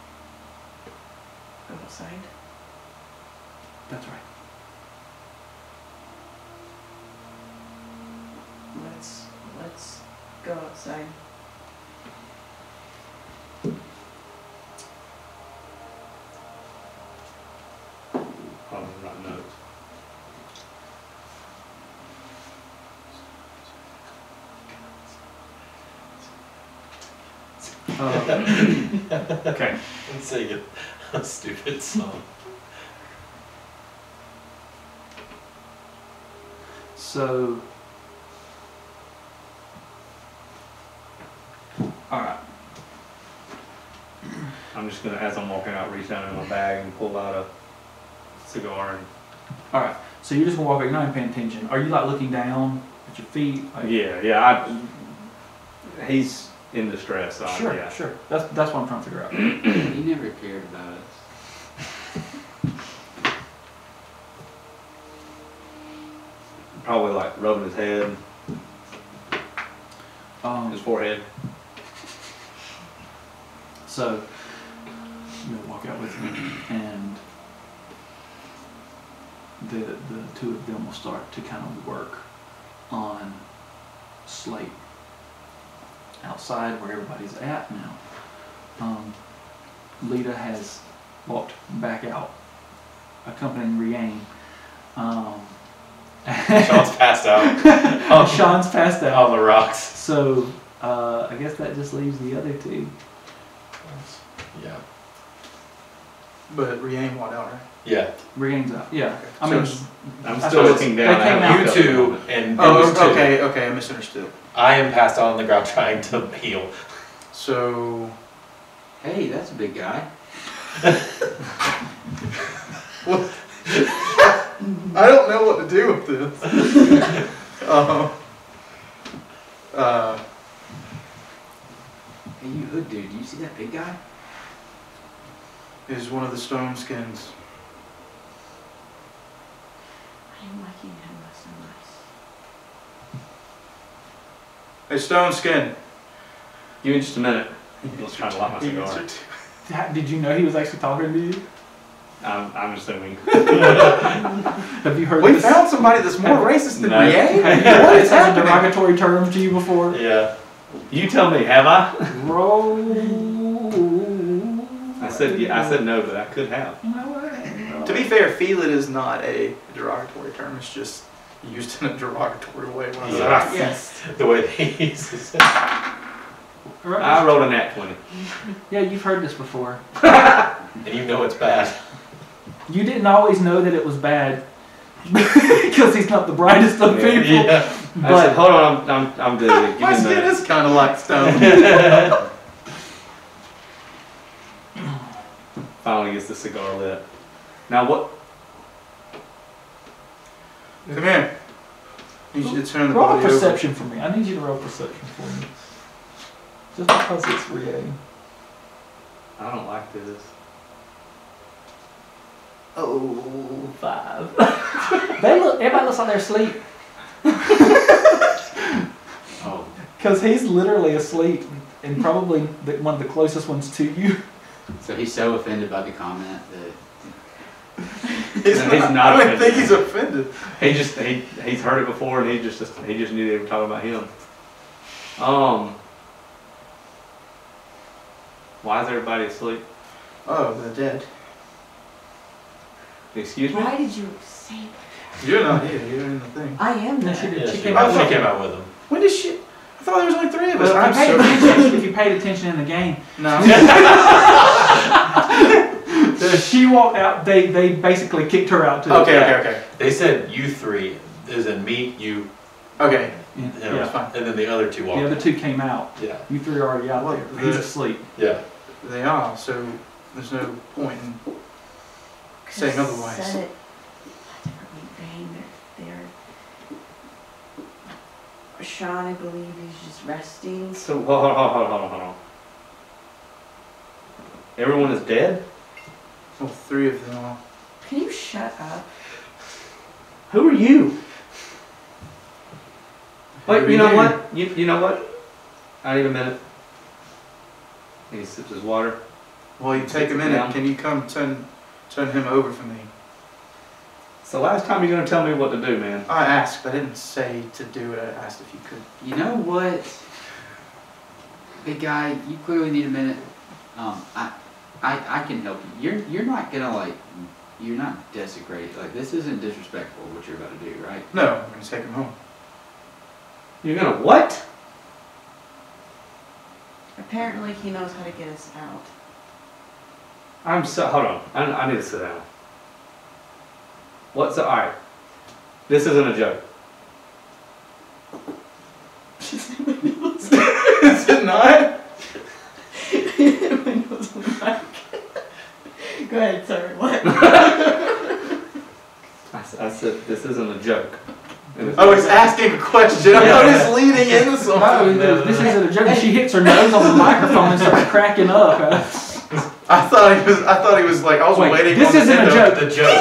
Go outside. That's right. Let's let's go outside. Probably not notes. Uh, okay. And sing a stupid song. So. All right. I'm just gonna, as I'm walking out, reach down in my bag and pull out a cigar and. All right. So you're just gonna walk. You're not even paying attention. Are you like looking down at your feet? Like, Yeah, yeah. I, he's in distress. So Sure. yeah. Sure. That's that's what I'm trying to figure out. is. He never cared about us. Probably like rubbing his head, Um, his forehead. So you walk out with him, and the the two of them will start to kind of work on Slate outside where everybody's at now. Um, Lita has walked back out, accompanying Riang. Um, Sean's passed out oh, Sean's passed out. on the rocks. So uh, I guess that just leaves the other two. Yeah. But Riang walked out, right? Yeah. Riang's out. Yeah. I So mean, it's- I'm That's still what looking it's- down. they I came haven't out- You picked up two on it. and Oh, those two. okay, okay, I misunderstood. I am passed out on the ground trying to heal. So, Hey, that's a big guy. what? I don't know what to do with this. um, uh, Hey, you hood dude, do you see that big guy? is one of the stone skins. I am liking him less and less. A stone skin. Give me just a minute. I was trying to light my He cigar. answered. Ha- did you know he was actually talking to you? I'm, I'm assuming. Have you heard We this? found somebody that's more racist than No. Riang? Have you heard What this is as a happening? derogatory term to you before? Yeah. You tell me, have I? Roll. I said yeah, I said no, but I could have. To be fair, feel it is not a derogatory term. It's just used in a derogatory way. When I say Yeah. it. Yes. The way he uses it. Right. I rolled a nat twenty. Yeah, you've heard this before. And you know it's bad. You didn't always know that it was bad because he's not the brightest of Yeah. people. Yeah. I said, But hold on, I'm, I'm, I'm busy. Give My me a skin minute. is kind of like stone. Finally gets the cigar lit. Now what? Come here. You should turn the roll a body over. perception for me. I need you to roll perception for me. Just because it's Riang. I don't like this. Oh, five. they look. Everybody looks like they're asleep. Oh, Because he's literally asleep and probably the, one of the closest ones to you. So he's so offended by the comment that He's No, not, he's not I don't offended. think he's offended. He just he he's heard it before, and he just he just knew they were talking about him. Um, why is everybody asleep? Oh, they're dead. Excuse me. Why did you say that? You're not here. You're in the thing. I am No, there. she did. Yeah, She she, came out- she came out with him. When did she? I thought there was only three of us. Well, I'm if, you paid so attention, if you paid attention in the game, no. so she walked out. They they basically kicked her out too. Okay, okay, okay, They said you three, as in me, you, okay. Yeah. you know, Yeah. fine. and then the other two walked. The other two came out. Yeah, You three are already out Well, there. He's the- asleep. yeah. They are. So there's no point in saying Could've otherwise. Said it a different vein. They're, they're. Sean, I believe he's just resting. So hold on, hold on, hold on, hold on. Everyone is dead. Well, three of them are. Can you shut up? Who are you? Wait, Who you are know you? what? You you know what? I need a minute. And he sips his water. Well, you take a Down. minute. Can you come turn turn him over for me? It's the last time you're gonna tell me what to do, man. I asked. I didn't say to do it. I asked if you could. you know what, big guy, you clearly need a minute. Um, I, I, I can help you. You're, you're not gonna like, you're not desecrate. Like this isn't disrespectful what you're about to do, right? No, I'm gonna take him home. You're gonna what? Apparently, he knows how to get us out. I'm so hold on. I, I need to sit down. What's the all right? This isn't a joke. Is it not? Go ahead, sorry, what? I, s- I said this isn't a joke. And it's- Oh, he's asking a question. I thought he's leading into No, something. this isn't a joke. She hits her nose on the microphone and starts cracking up. I thought he was. I thought he was like. I was Wait, waiting. this on the isn't a end of- joke. The joke.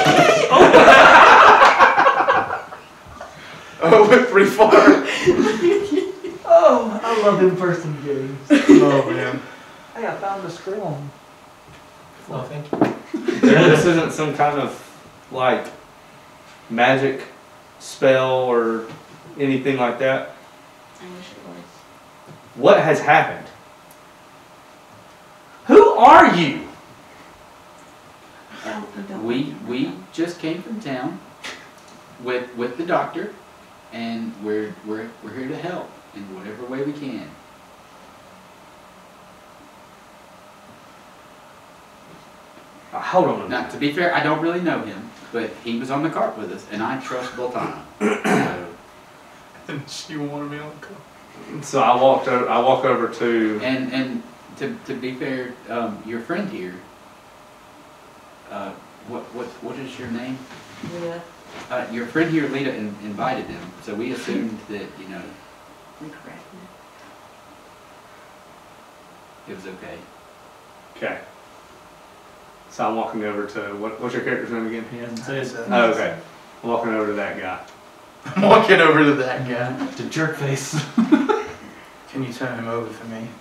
Oh, it went pretty far. Oh, I love in-person games. Oh man. Hey, I found the scroll. Oh, thank you. this isn't some kind of like magic spell or anything like that. I wish it was. What has happened? Who are you? Don't, don't We, don't- we just came from town with, with the doctor, and we're, we're, we're here to help in whatever way we can. Uh, hold on a Now, minute. to be fair, I don't really know him, but he was on the cart with us, and I trust Boltana. So, And she wanted me on the call. So I walked. Over, I walk over to. and and to, to be fair, um, your friend here, uh, what what what is your name? Yeah, Uh, your friend here, Lita, in, invited them, so we assumed that you know incorrect. it was okay. Okay. So I'm walking over to what? What's your character's name again? He hasn't said Oh, okay. I'm walking over to that guy. I'm walking over to that guy. to jerk face. Can you turn him over for me?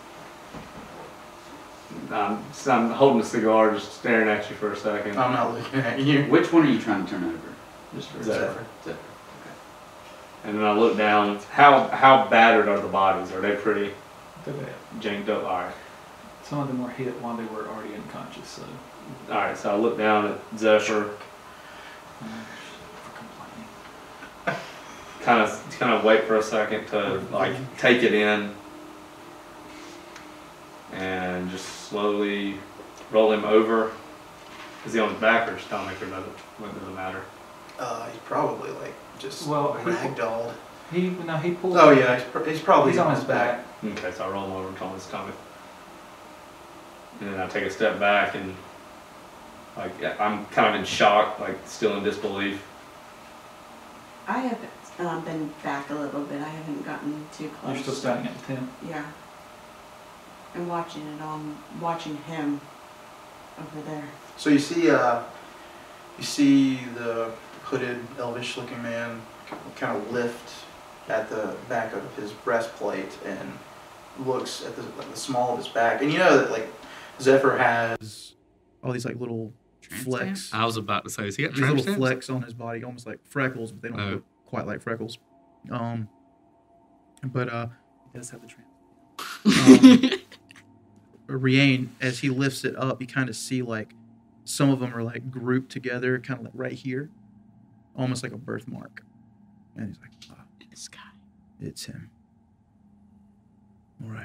Um, so I'm holding a cigar, just staring at you for a second. I'm not looking at you. Which one are you trying to turn over? Just for a Zephyr. second. Zephyr. And then I look down. How how battered are the bodies? Are they pretty They're bad. janked up? All right. Some of them were hit while they were already unconscious, so. All right. So I look down at Zephyr, uh, for complaining. kind of kind of wait for a second to like take it in, and just slowly roll him over. Is he on his back or stomach, or does it, what does it matter? Uh, he's probably like just Well, he- ragdolled. He, no, he pulled. Oh yeah, he's, pr- he's probably He's on his back. Okay, so I roll him over on his stomach, and then I take a step back and like I'm kind of in shock, like still in disbelief. I have um, been back a little bit. I haven't gotten too close. You're still standing at the tent. Yeah. I'm watching it on, watching him over there. So you see, uh, you see the hooded, elvish-looking man kind of lift at the back of his breastplate and looks at the, like, the small of his back. And you know that like Zephyr has all these like little Tramp flecks. I was about to say, has he got These tramp little stamps? flecks on his body, almost like freckles, but they don't Oh. look quite like freckles. Um, but uh, he does have the tramp. Um, Rian, as he lifts it up, you kind of see like some of them are like grouped together, kind of like right here, almost like a birthmark. And he's like, ah, In the sky. it's him. All right.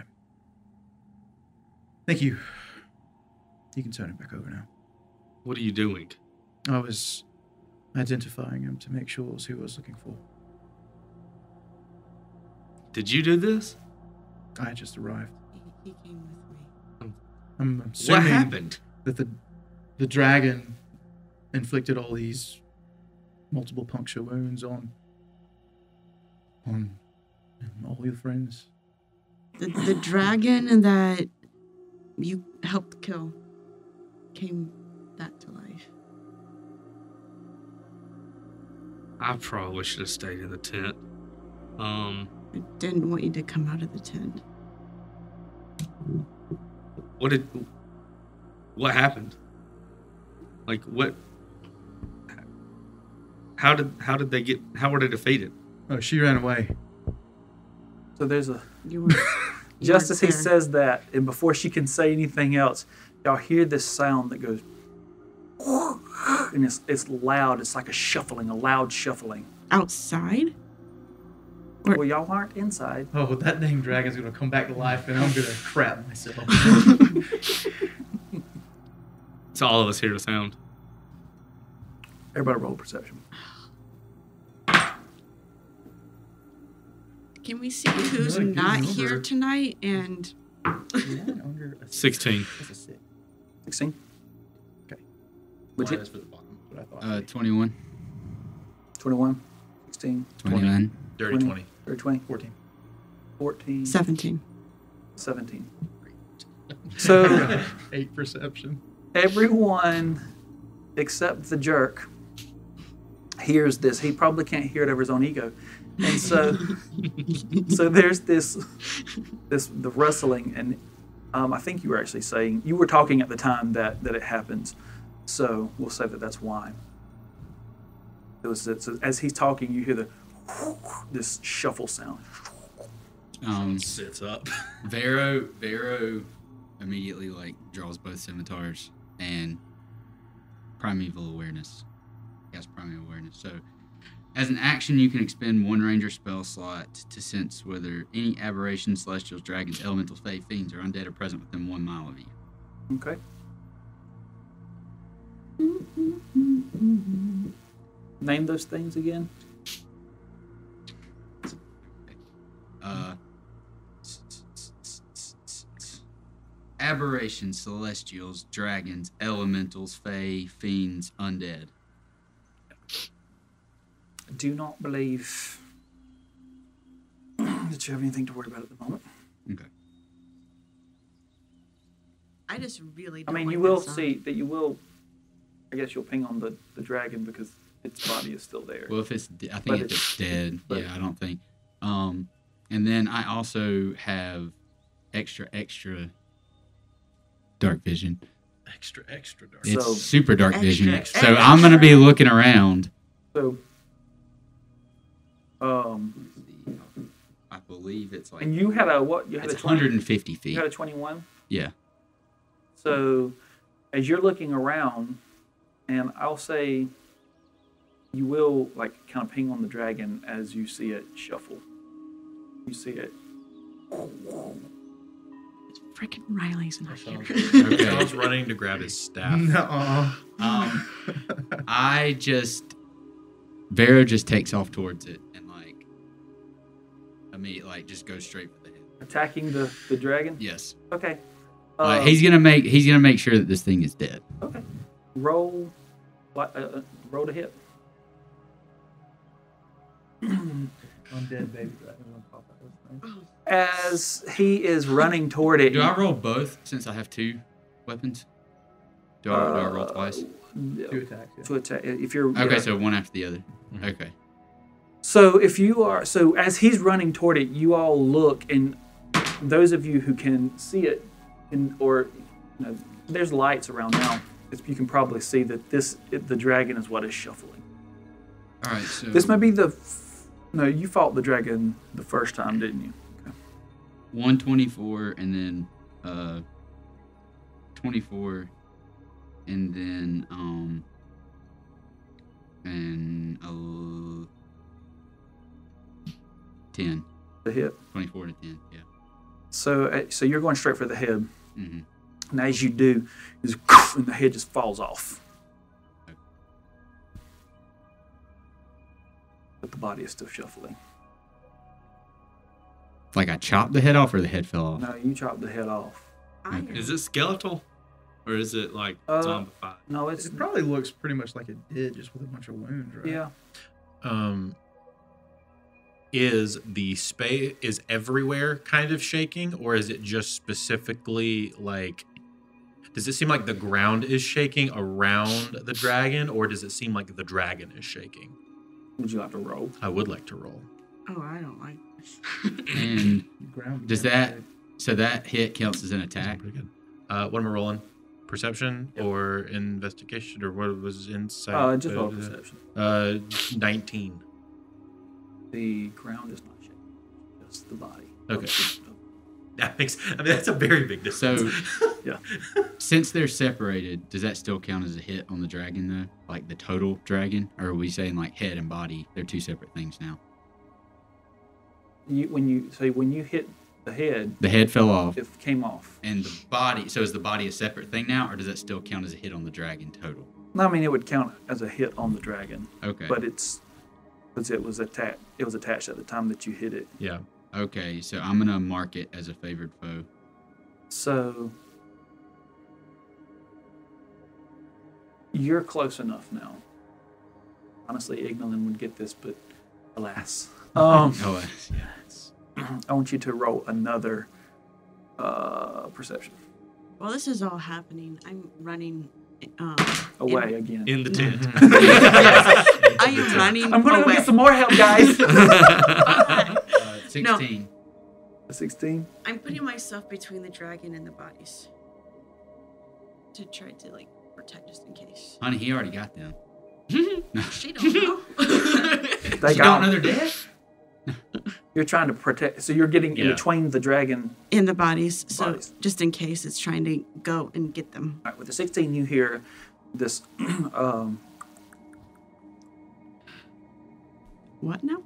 Thank you. You can turn it back over now. What are you doing? I was identifying him to make sure it was who I was looking for. Did you do this? I just arrived. He, he came with me. I'm What assuming happened? that the the dragon inflicted all these multiple puncture wounds on on all your friends. The, the dragon that you helped kill came back to life. I probably should have stayed in the tent. Um, I didn't want you to come out of the tent. what did... What happened? Like, what... How did how did they get... How were they defeated? Oh, she ran away. So there's a You were you just as he weren't there. says that, and before she can say anything else, y'all hear this sound that goes, and it's it's loud. It's like a shuffling, a loud shuffling. outside. Or- Well, y'all aren't inside. Oh, that dang dragon's gonna come back to life, and I'm gonna crap myself. So all of us hear the sound. Everybody roll perception. Can we see who's Really good not number. here tonight? And Under a sixteen. That's a six. Sixteen. Okay. Legit. Minus for the bottom. That's what I thought. Uh, twenty-one. Twenty-one. Sixteen. twenty-nine. Dirty twenty. Or twenty. Fourteen. Fourteen. seventeen. Seventeen. So Eight perception. everyone except the jerk hears this. He probably can't hear it over his own ego. And so so there's this this the rustling, and um, I think you were actually saying you were talking at the time that that it happens. So we'll say that that's why. It was so as he's talking, you hear the this shuffle sound. Um, Sits up. Vero, Vero immediately like draws both scimitars and primeval awareness. He has primeval awareness. So, as an action, you can expend one ranger spell slot to sense whether any aberrations, celestials, dragons, elementals, fae, fiends, or undead are present within one mile of you. Okay. Name those things again. Uh, aberrations, celestials, dragons, elementals, fae, fiends, undead. Do not believe that you have anything to worry about at the moment. Okay. I just really I don't mean, like you will that sound. see that you will. I guess you'll ping on the, the dragon because its body is still there. Well, if it's, de- I think But if it's- it's dead, but- yeah, I don't think. Um, and then I also have extra, extra dark vision. Extra, extra dark. It's So- super dark Extra, vision. extra. So I'm gonna be looking around. So, um, I believe it's like and you had a what? You had it's a twenty, one hundred fifty You feet. had a twenty-one. Yeah. So, as you're looking around, and I'll say, you will like kind of ping on the dragon as you see it shuffle. You see it. Freaking Riley's not here. Okay. Sean's running to grab his staff. No. Um, I just Vero just takes off towards it and like immediately like just goes straight for the head. Attacking the, the dragon. Yes. Okay. Like, Uh, he's gonna make he's gonna make sure that this thing is dead. Okay. Roll. what, Uh, uh, roll to hit. Undead baby dragon. I'll pop out those things. As he is running toward it. Do I roll both since I have two weapons? Do I, do I roll Uh, twice? Two attacks. Yeah. To attack. If you're Okay, yeah. so one after the other. Mhm. Okay. So if you are, so as he's running toward it, you all look, and those of you who can see it, in, or you know, there's lights around now. You can probably see that this, it, the dragon is what is shuffling. All right, so This may be the, f- no, you fought the dragon the first time, didn't you? Okay. one twenty-four and then uh twenty-four and then um and uh ten. The hit. twenty-four to ten, yeah. So, uh, so you're going straight for the head. Mm-hmm. And as you do, is and the head just falls off. But the body is still shuffling. Like I chopped the head off or the head fell off? No, you chopped the head off. Iron. Is it skeletal, or is it like Uh, zombified? No, it's It probably looks pretty much like it did, just with a bunch of wounds, right? yeah. Um, is the space is everywhere kind of shaking, or is it just specifically like? Does it seem like the ground is shaking around the dragon, or does it seem like the dragon is shaking? Would you like to roll? I would like to roll. Oh, I don't like this. And Ground does that so that hit counts as an attack? Pretty good. Uh, what am I rolling? Perception or investigation, or what was insight? Uh, just roll perception. Uh, nineteen. The ground is not shaking, just the body. Okay. That makes. I mean, that's a very big difference. So Yeah. since they're separated, does that still count as a hit on the dragon though? Like the total dragon? Or are we saying like head and body? They're two separate things now. You, when you so when you hit the head, The head fell off. it came off. And the body, so is the body a separate thing now, or does that still count as a hit on the dragon total? No, I mean it would count as a hit on the dragon, Okay. but it's because it was attached. It was attached at the time that you hit it. Yeah. Okay, so I'm gonna mark it as a favored foe. So you're close enough now. Honestly, Ignolin would get this, but alas. Um, Oh, yes. I want you to roll another uh, perception. While this is all happening, I'm running um, Away again. In the tent. I am running I'm gonna away. go get some more help, guys. Uh, sixteen. sixteen. I'm putting myself between the dragon and the bodies to try to like protect just in case. Honey, he already got them. She don't know. They You got- don't know they're dead? You're trying to protect. So you're getting in Yeah. between the dragon. in the bodies, so Bodies. just in case it's trying to go and get them. All right, with the sixteen, you hear this. um, What now?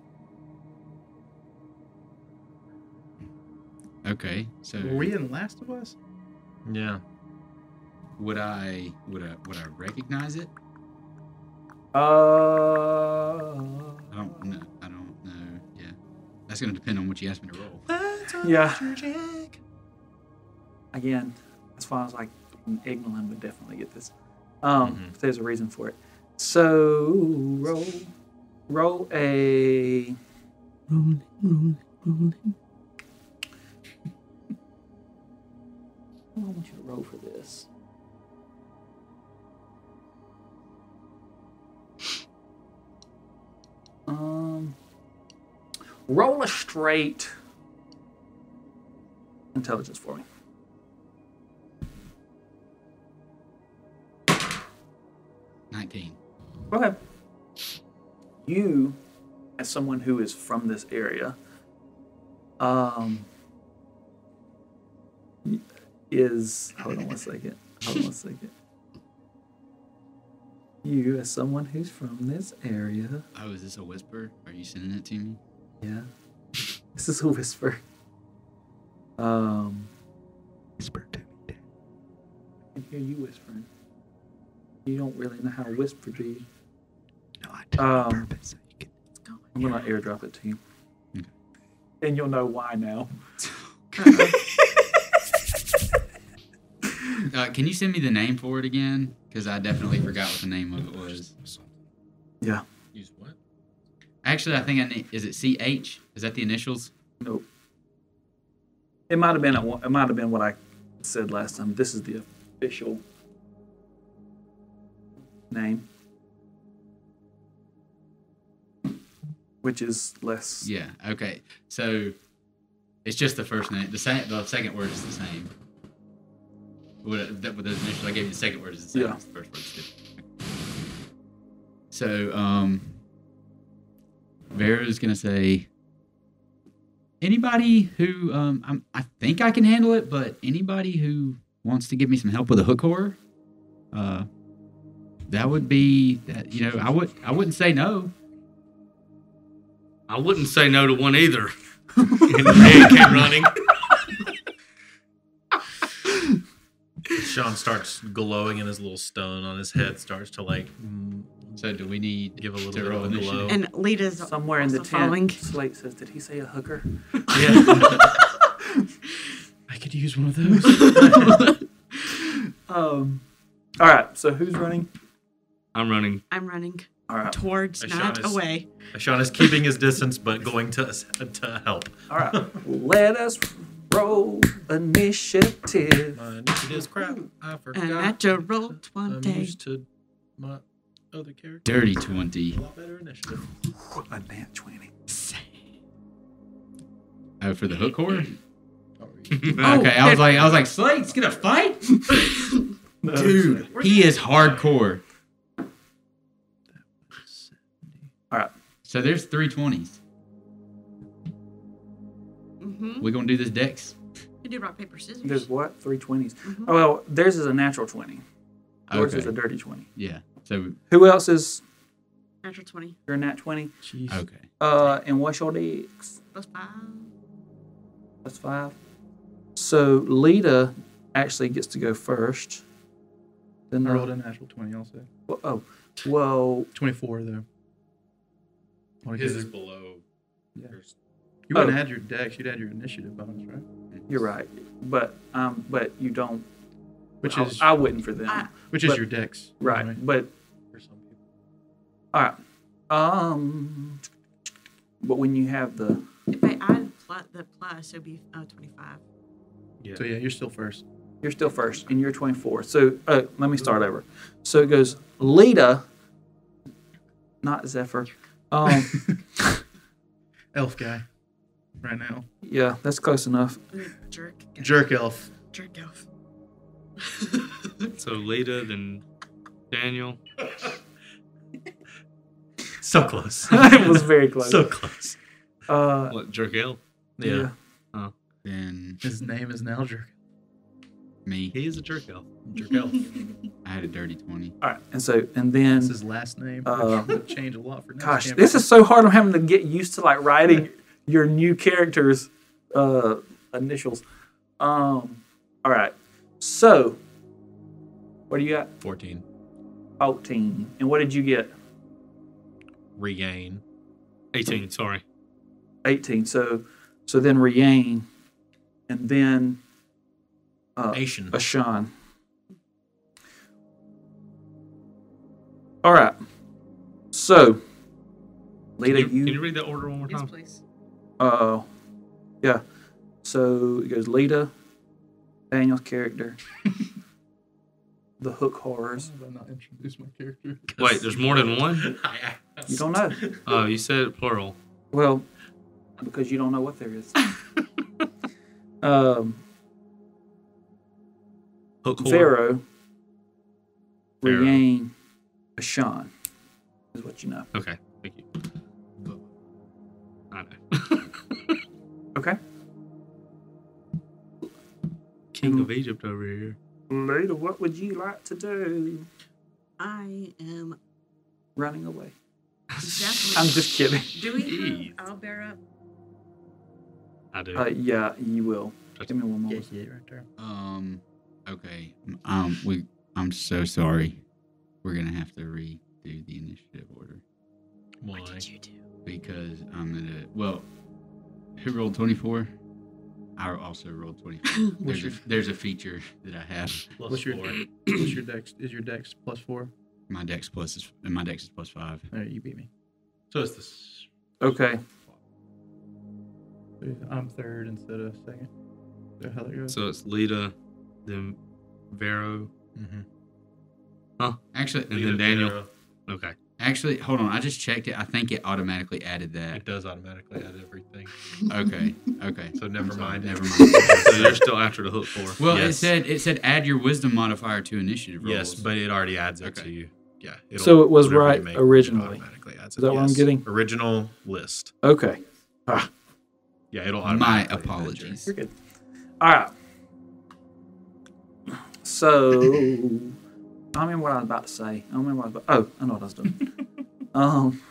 Okay, so Were we in Last of Us? Yeah. would I would I would I recognize it? uh, I don't know. I don't know. Yeah, that's gonna depend on what you ask me to roll. Yeah. Again, as far as like Ignolin would definitely get this. Um, Mhm. There's a reason for it. So roll, roll a. Rolling, rolling, rolling. I want you to roll for this. Um, roll a straight intelligence for me. Nineteen. Okay. You, as someone who is from this area, um, is hold on one second. Hold on one second. You, as someone who's from this area, Oh, is this a whisper? Are you sending it to me? yeah, this is a whisper. Um, Whisper to me. I can hear you whispering. You don't really know how to whisper, do you? No, I did Um, on purpose. So you can- Let's go. I'm gonna airdrop it to you, Okay. and you'll know why now. Uh, can you send me the name for it again? Because I definitely forgot what the name of it was. Yeah. Use what? Actually, I think I need. Is it C H? Is that the initials? Nope. It might have been a, it might have been what I said last time. This is the official name. which is less. Yeah. Okay. So it's just the first name. The same. The second word is the same. With, with those initials, I gave you the second word is the same. Yeah. The first word is different. So um, Vera's gonna say. Anybody who um, I'm, I think I can handle it, but anybody who wants to give me some help with a hook horror, uh, that would be that. You know, I would I wouldn't say no. I wouldn't say no to one either. And Ed came running. Sean starts glowing, and his little stone on his head starts to like mm, So do we need give a little to bit roll of a initiative? glow. And Lita's Somewhere in the also following. tent, Slate says, "Did he say a hooker?" Yeah. I could use one of those. um. All right. So who's running? I'm running. I'm running All right. towards, Sean not is- away. Sean is keeping his distance, but going to to help. All right. Let us roll initiative. My initiative's crap. I forgot. A natural I'm twenty. used to my other character. Dirty twenty. A lot better initiative. A nat twenty. Oh, for the hook horror? Oh, Okay, I was like, I was like, Slate's gonna fight, No, dude. He is hardcore. All right. So there's three twenties. Mm-hmm. We gonna do this dex? You do rock, paper, scissors. There's what? Three twenties. Mhm. Oh well, theirs is a natural twenty. Yours is Okay. a dirty twenty. Yeah. So Who else is Natural twenty. your nat twenty? Jeez. okay. Uh, and what's your dex? Plus five. That's five. So Lita actually gets to go first. Then I the- rolled a natural twenty also. well, oh, well, twenty-four though. Wanna His give is it- below. Yeah. yours. You wouldn't Oh. add your dex, you'd add your initiative bonus, right? you're right. But um, but you don't. Which I, is I wouldn't for them. I- which is but- your dex. right. anyway. But For some people. all right. Um. But when you have the If I add plus, the plus, it would be uh, twenty-five. Yeah. So yeah, you're still first. You're still first, and you're twenty-four. So uh, let me start over. So it goes Lita, not Zephyr. Um, Elf guy. Right now. yeah, that's close enough. Jerk. Jerk elf. Jerk elf. So Lita, then Daniel. So close. It was very close. So close. Uh, What, Jerk L? Yeah. yeah. Then His name is now Jerk. me. He is a Jerk L. Jerk elf. I had a dirty twenty. All right, and so and then That's his last name. Uh, Would change a lot for next gosh, campaign. this is so hard. I'm having to get used to like writing your new character's uh, initials. Um, all right, so what do you got? fourteen. fourteen. And what did you get? Regain. eighteen, sorry. eighteen. So so then Rian, and then uh, Asian. Ashan. All right. So, Can Lita, you, you, can you read that order one more Yes, time? please. uh, yeah. So it goes Lita, Daniel's character, the Hook Horrors. Why did I not introduce my character? Wait, there's more than one? You don't know. Oh, you said plural. Well, because you don't know what there is. um, Hook horror. Pharaoh, Pharaoh. Rian, Ashan is what you know. Okay, thank you. I know. Okay. King of Egypt over here. Lita, what would you like to do? I am Running away. definitely. I'm just kidding. Do we Jeez. have? I'll bear up. I do. Uh, yeah, you will. Give me one Yeah, moment. yeah, right there. Um. Okay. Um. We. I'm so sorry. We're gonna have to redo the initiative order Why? What did you do? because I'm gonna. Well, who rolled twenty-four? I also rolled twenty-four. There's a, your- there's a feature that I have. Plus What's your four. what's your dex? Is your dex plus four? My dex plus is and my dex is plus five. All right, you beat me. So it's this. Okay. So I'm third instead of second. Is that how that goes? So it's Lita, then Vero, Mm-hmm. Actually, and then Daniel. Okay. Actually, hold on. I just checked it. I think it automatically added that. It does automatically add everything. Okay. Okay. So never So, mind. Never mind. So you're still after the hook four. Well, it Yes. said it said add your wisdom modifier to initiative rolls. Yes, but it already adds it Okay. to you. Yeah. it'll- So it was whatever you right make, originally. It automatically adds Is it. that what I'm Yes. getting? Original list. Okay. Ah, Yeah, it'll My automatically. apologies. you're good. All right. So, I don't remember what I was about to say. I don't remember what I was about. Oh, I know what I was doing. um.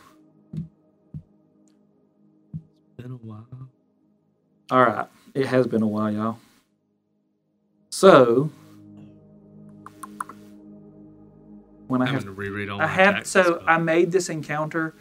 Been a while. All right. It has been a while, y'all. So, when I Having have to reread all I my have tactics, so but- I made this encounter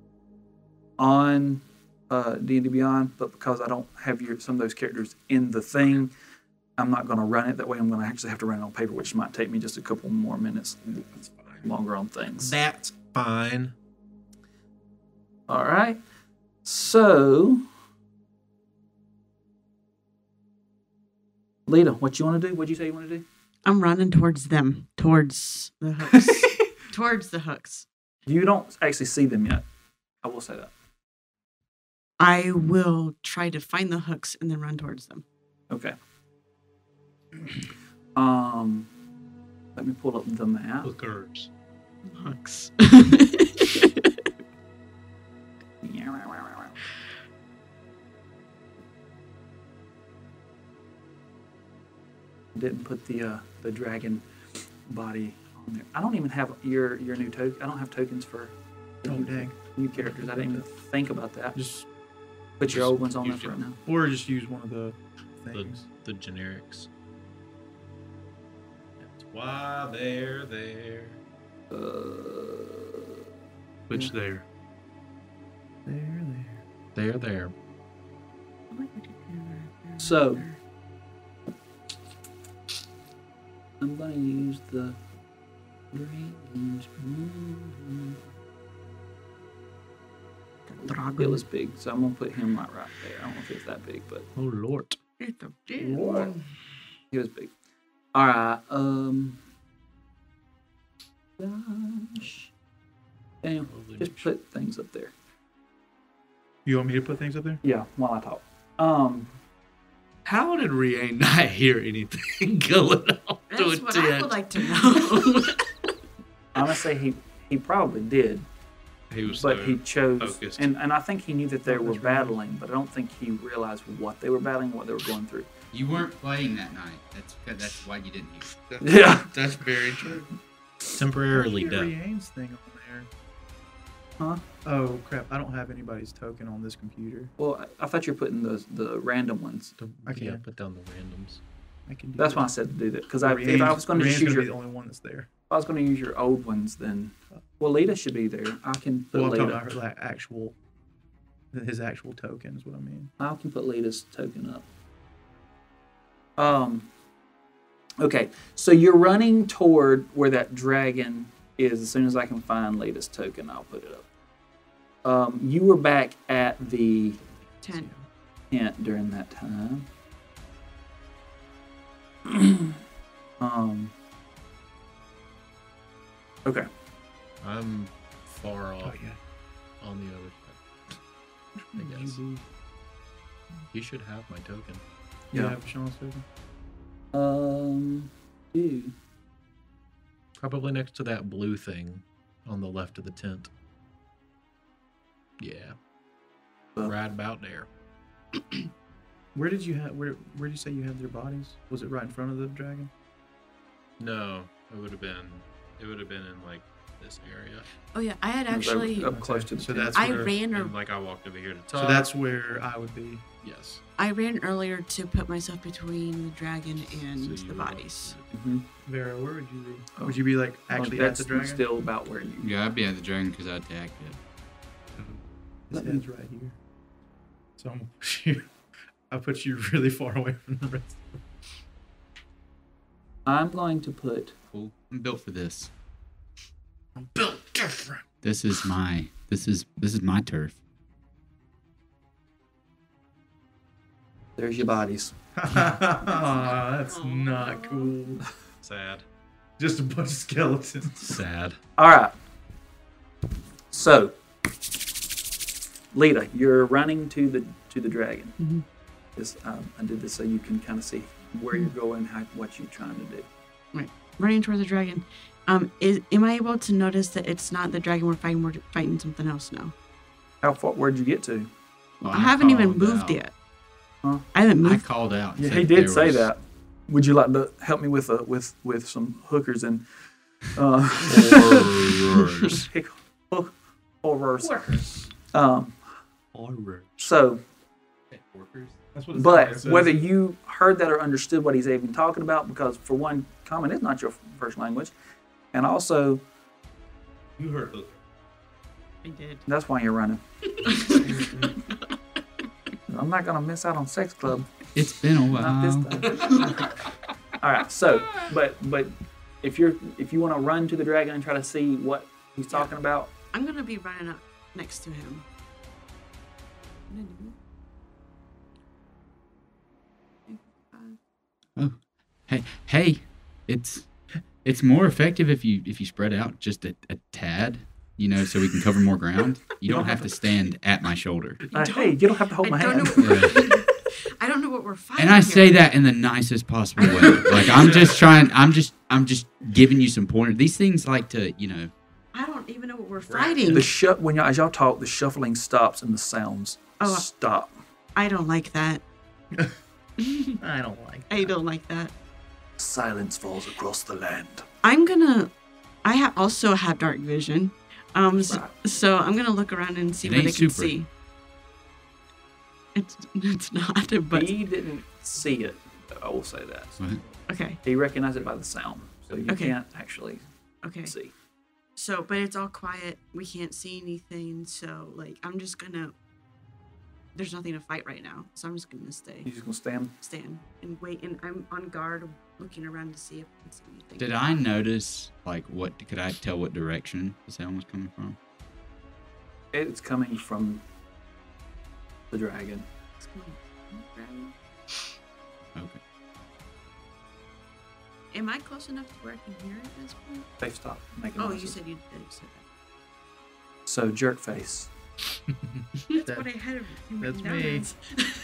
on uh, D and D Beyond, but because I don't have your some of those characters in the thing, I'm not going to run it that way. I'm going to actually have to run it on paper, which might take me just a couple more minutes longer on things. That's fine. All right. So, Lita, what you want to do? What you say you want to do? I'm running towards them, towards the hooks, towards the hooks. You don't actually see them yet. I will say that. I will try to find the hooks and then run towards them. Okay. Um, let me pull up the map. Hookers. Hooks. Didn't put the uh, the dragon body on there. I don't even have your your new token. I don't have tokens for the Oh, new, dang. new characters. I didn't even think about that. Just Put your just old ones on there use for right now. or just use one of the The, things. the generics. That's why they're there. Uh, Which there? There, there. They're there. So, I'm gonna use the It was big, so I'm gonna put him right right there. I don't know if it's that big, but Oh Lord. It's a big one. he was big. All right. Um. Gosh. Damn. Just put things up there. You want me to put things up there? Yeah, while I talk. Um. How did Rian not hear anything going on? to That's a what I tent? would like to know. I'm gonna say he he probably did, He was but so he chose, focused. and and I think he knew that they Oh, were that's right. battling, but I don't think he realized what they were battling, what they were going through. You weren't playing that night. That's that's why you didn't hear. Yeah. That's very true. Temporarily Where's dead. Rian's thing on there. Huh? Oh crap! I don't have anybody's token on this computer. Well, I, I thought you were putting the the random ones. The, I yeah, can't. put down the randoms. I can. Do That's that. why I said to do that because I, if I Rian's- was going to just Rian's use gonna your, be the only one that's there. if I was going to use your old ones, then well, Lita should be there. I can put Well, I'm talking Lita. about her like, actual, his actual token is what I mean. I can put Lita's token up. Um. Okay, so you're running toward where that dragon is. As soon as I can find Lita's token, I'll put it up. Um, you were back at the Ten. tent during that time. um. Okay. I'm far Oh off yeah. on the other side. I guess. He should have my token. You Yeah. have Sean's token. Um. Dude. Probably next to that blue thing on the left of the tent. Yeah. Well. Right about there. Where did you have? Where Where did you say you had their bodies? Was it right in front of the dragon? No, it would have been. It would have been in like this area. Oh yeah, I had It was actually. up close to the So tent. that's I where, ran or And like I walked over here to So talk. that's where I would be. yes. I ran earlier to put myself between the dragon and So the you were- bodies. Mhm. Vera, where would you be? Oh. Would you be like actually at That's the dragon? still about where you. Yeah, I'd be at the dragon because I attacked it. His Let me- head's right here. So I'm gonna push you. I put you really far away from the rest. I'm going to put. Cool. I'm built for this. I'm built different. This is my. This is this is my turf. There's your bodies. That's not cool. Sad. Just a bunch of skeletons. Sad. All right. So, Lita, you're running to the to the dragon. Mhm. This, um, I did this so you can kind of see where you're going, how, what you're trying to do. Right. Running towards the dragon. Um, is am I able to notice that it's not the dragon we're fighting? We're fighting something else now. How far? Where'd you get to? Well, I haven't even called moved out. yet. Huh? I haven't I moved. called out. and Yeah, said he there did say was- that. Would you like to help me with uh, with with some hookers and uh, Horrors. hook- horrors? Workers. Um, Horrors. so, That's what it but sounds like. whether you heard that or understood what he's even talking about, because for one, common is not your first language, and also You heard hooker. I did. that's why you're running. I'm not gonna miss out on sex club. It's been a Not this while. time. All right. So, but but if you're if you want to run to the dragon and try to see what he's talking about, I'm gonna be running up next to him. Hey, hey, it's it's more effective if you if you spread out just a, a tad, you know, so we can cover more ground. You don't have to stand at my shoulder. uh, hey, you don't have to hold I my don't hand. know. What Yeah. we're, I don't know what we're fighting. And I here. say that in the nicest possible way. Like I'm just trying. I'm just. I'm just giving you some pointers. These things like to, you know. I don't even know what we're fighting. The shu- when y'all, as y'all talk, the shuffling stops and the sounds Oh. stop. I don't like that. I don't like. I don't like that. Silence falls across the land. I'm gonna. I ha- also have dark vision. Um, so, Right. so I'm gonna look around and see It what I ain't can super. see. It's it's not, but He didn't see it. I will say that. What? okay, He recognized it by the sound, so you Okay. can't actually okay. see. So, but it's all quiet. We can't see anything. So, like, I'm just gonna. There's nothing to fight right now, so I'm just gonna stay, He's just gonna stand. stand, and wait. And I'm on guard, looking around to see if I can see anything. Did I notice like what? Could I tell what direction the sound was coming from? It's coming from the dragon. It's coming from the dragon. Okay. Am I close enough to where I can hear it at this point? They stopped making Oh, noises. you said you did. You said that. So jerk face. That's That- what I had. written that's down me. as.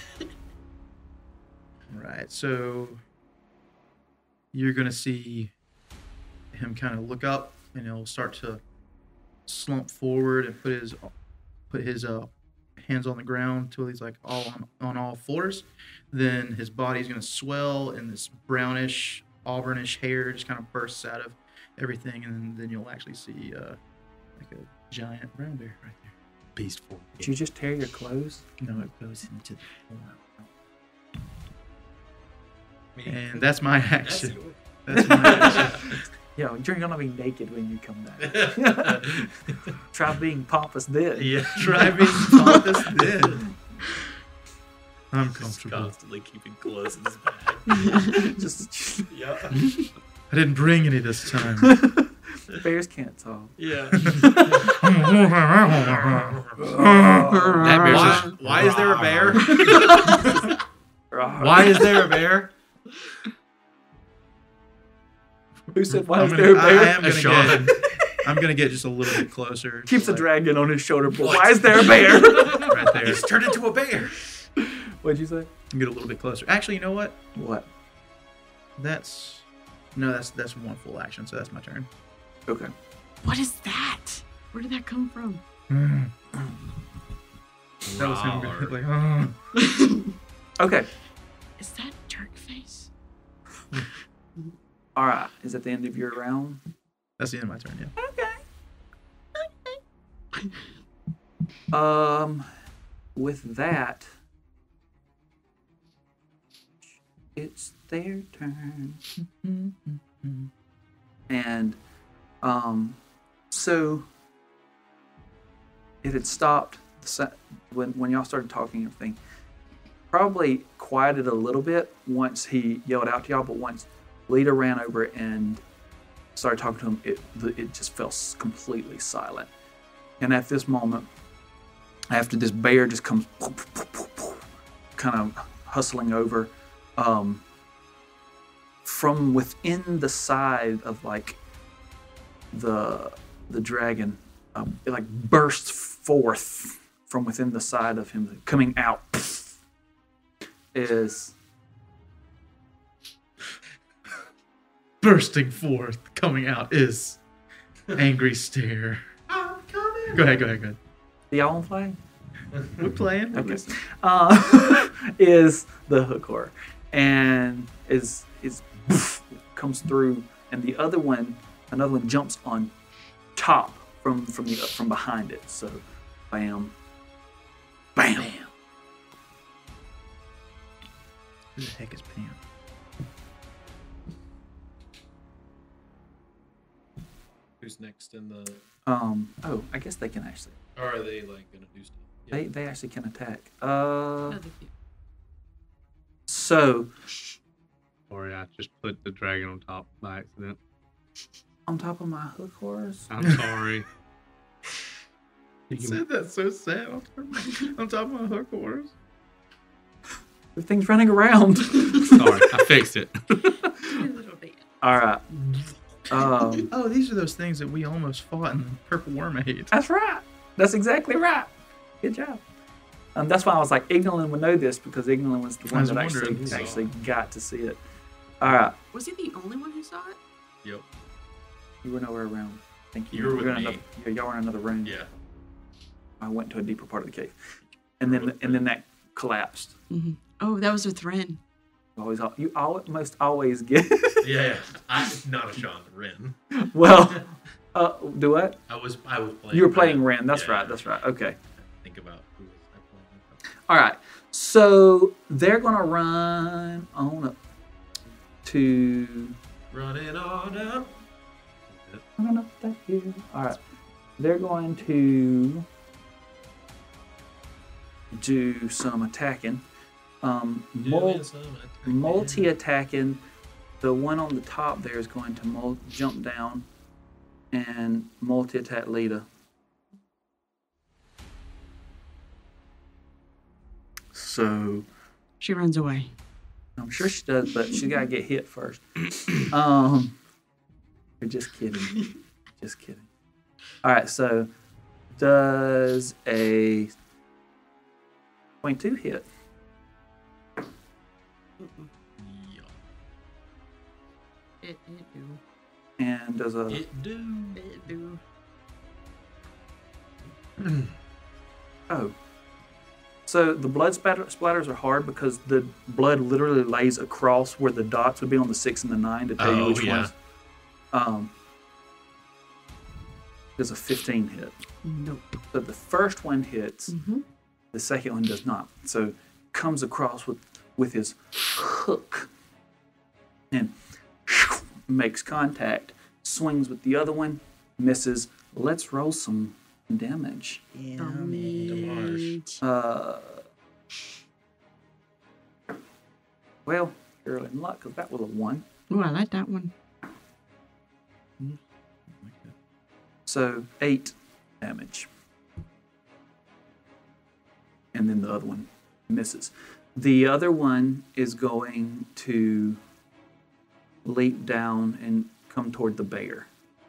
Right. So you're gonna see him kind of look up, and he'll start to slump forward and put his put his uh, hands on the ground till he's like all on, on all fours. Then his body's gonna swell, and this brownish, auburnish hair just kind of bursts out of everything, and then you'll actually see uh, like a giant brown bear right there. Beast form. Did you just tear your clothes? No, it goes into the form. And that's my action. That's my action. Yo, you're gonna be naked when you come back. Try being pompous then. Yeah, try being pompous then. I'm comfortable. Constantly keeping clothes in his bag. Just Yeah. I didn't bring any this time. bears can't talk. Yeah. That bear's Why, just- why is there a bear? Why? Why is there a bear? Who said why I'm is gonna- there a I bear? am gonna Sean. get, I'm gonna get just a little bit closer. Keeps a like, dragon on his shoulder. But why is there a bear? right there. He's turned into a bear. What'd you say? Get a little bit closer. Actually, you know what? What? That's no, that's that's one full action, so that's my turn. Okay. What is that? Where did that come from? That was him Rawr. like, oh. Okay. Is that jerk face? All right. Is that the end of your round? That's the end of my turn. Yeah. Um, with that, it's their turn. And, um, so it had stopped the sa- when when y'all started talking and everything. Probably quieted a little bit once he yelled out to y'all, but once Lita ran over and started talking to him, it the, it just fell s- completely silent. And at this moment, after this bear just comes kind of hustling over, um, from within the side of like the the dragon, uh, it like bursts forth from within the side of him. Coming out is Bursting forth, coming out is angry stare. I'm coming. Go ahead, go ahead, go ahead. the y'all on play. We're playing. We're Okay. listening. Uh, is the hook horror, and is is comes through, and the other one, another one jumps on top from from the from behind it. So, bam, bam. Who the heck is Pam? Who's next in the? Um. Oh, I guess they can actually. Or are they like gonna do stuff? Yeah. They they actually can attack. Uh. No, they can't. So Sorry, I just put the dragon on top by accident. on top of my hook horse. I'm sorry. You said that so sad. On top of my hook horse. The thing's running around. Sorry, I fixed it. A little bit. All right. Um. Oh, these are those things that we almost fought in Purple Wormade. That's right. That's exactly right. Good job. Um, that's why I was like, Ignolin would know this because Ignolin was the I one was that actually wondering who saw actually got to see it. All right. Was he the only one who saw it? Yep. You were nowhere around. Thank you. You were with in me. Another, yeah, y'all were in another room. Yeah. I went to a deeper part of the cave, and then and then that collapsed. Mm-hmm. Oh, that was with Ren. Always, you almost always get. Yeah, yeah. I, not a Sean Ren. Well, uh, do what? I was I was playing. You were playing Ren. That's Yeah, right. yeah. That's right. Okay. Think about who was I playing with. All right. So they're gonna run on up to. Running on up. Run up that hill. All right. They're going to do some attacking. Um, mul- Doing some attacking. multi-attacking. The one on the top there is going to mul- jump down and multi-attack Lita. So She runs away. I'm sure she does, but she gotta get hit first. Um, you're just kidding. Just kidding. All right, so does a twenty-two hit? Yeah. It, it do. And does a It do. It do. oh. So the blood spatter, splatters are hard because the blood literally lays across where the dots would be on the six and the nine to tell you Oh, which yeah. ones. Um, does a fifteen hit. Nope. So the first one hits. Mm-hmm. The second one does not. So comes across with with his hook and makes contact. Swings with the other one, misses. Let's roll some damage. Damage. Uh, well, you're in luck because that was a one. Oh, I like that one. So eight damage. And then the other one misses. The other one is going to leap down and come toward the bear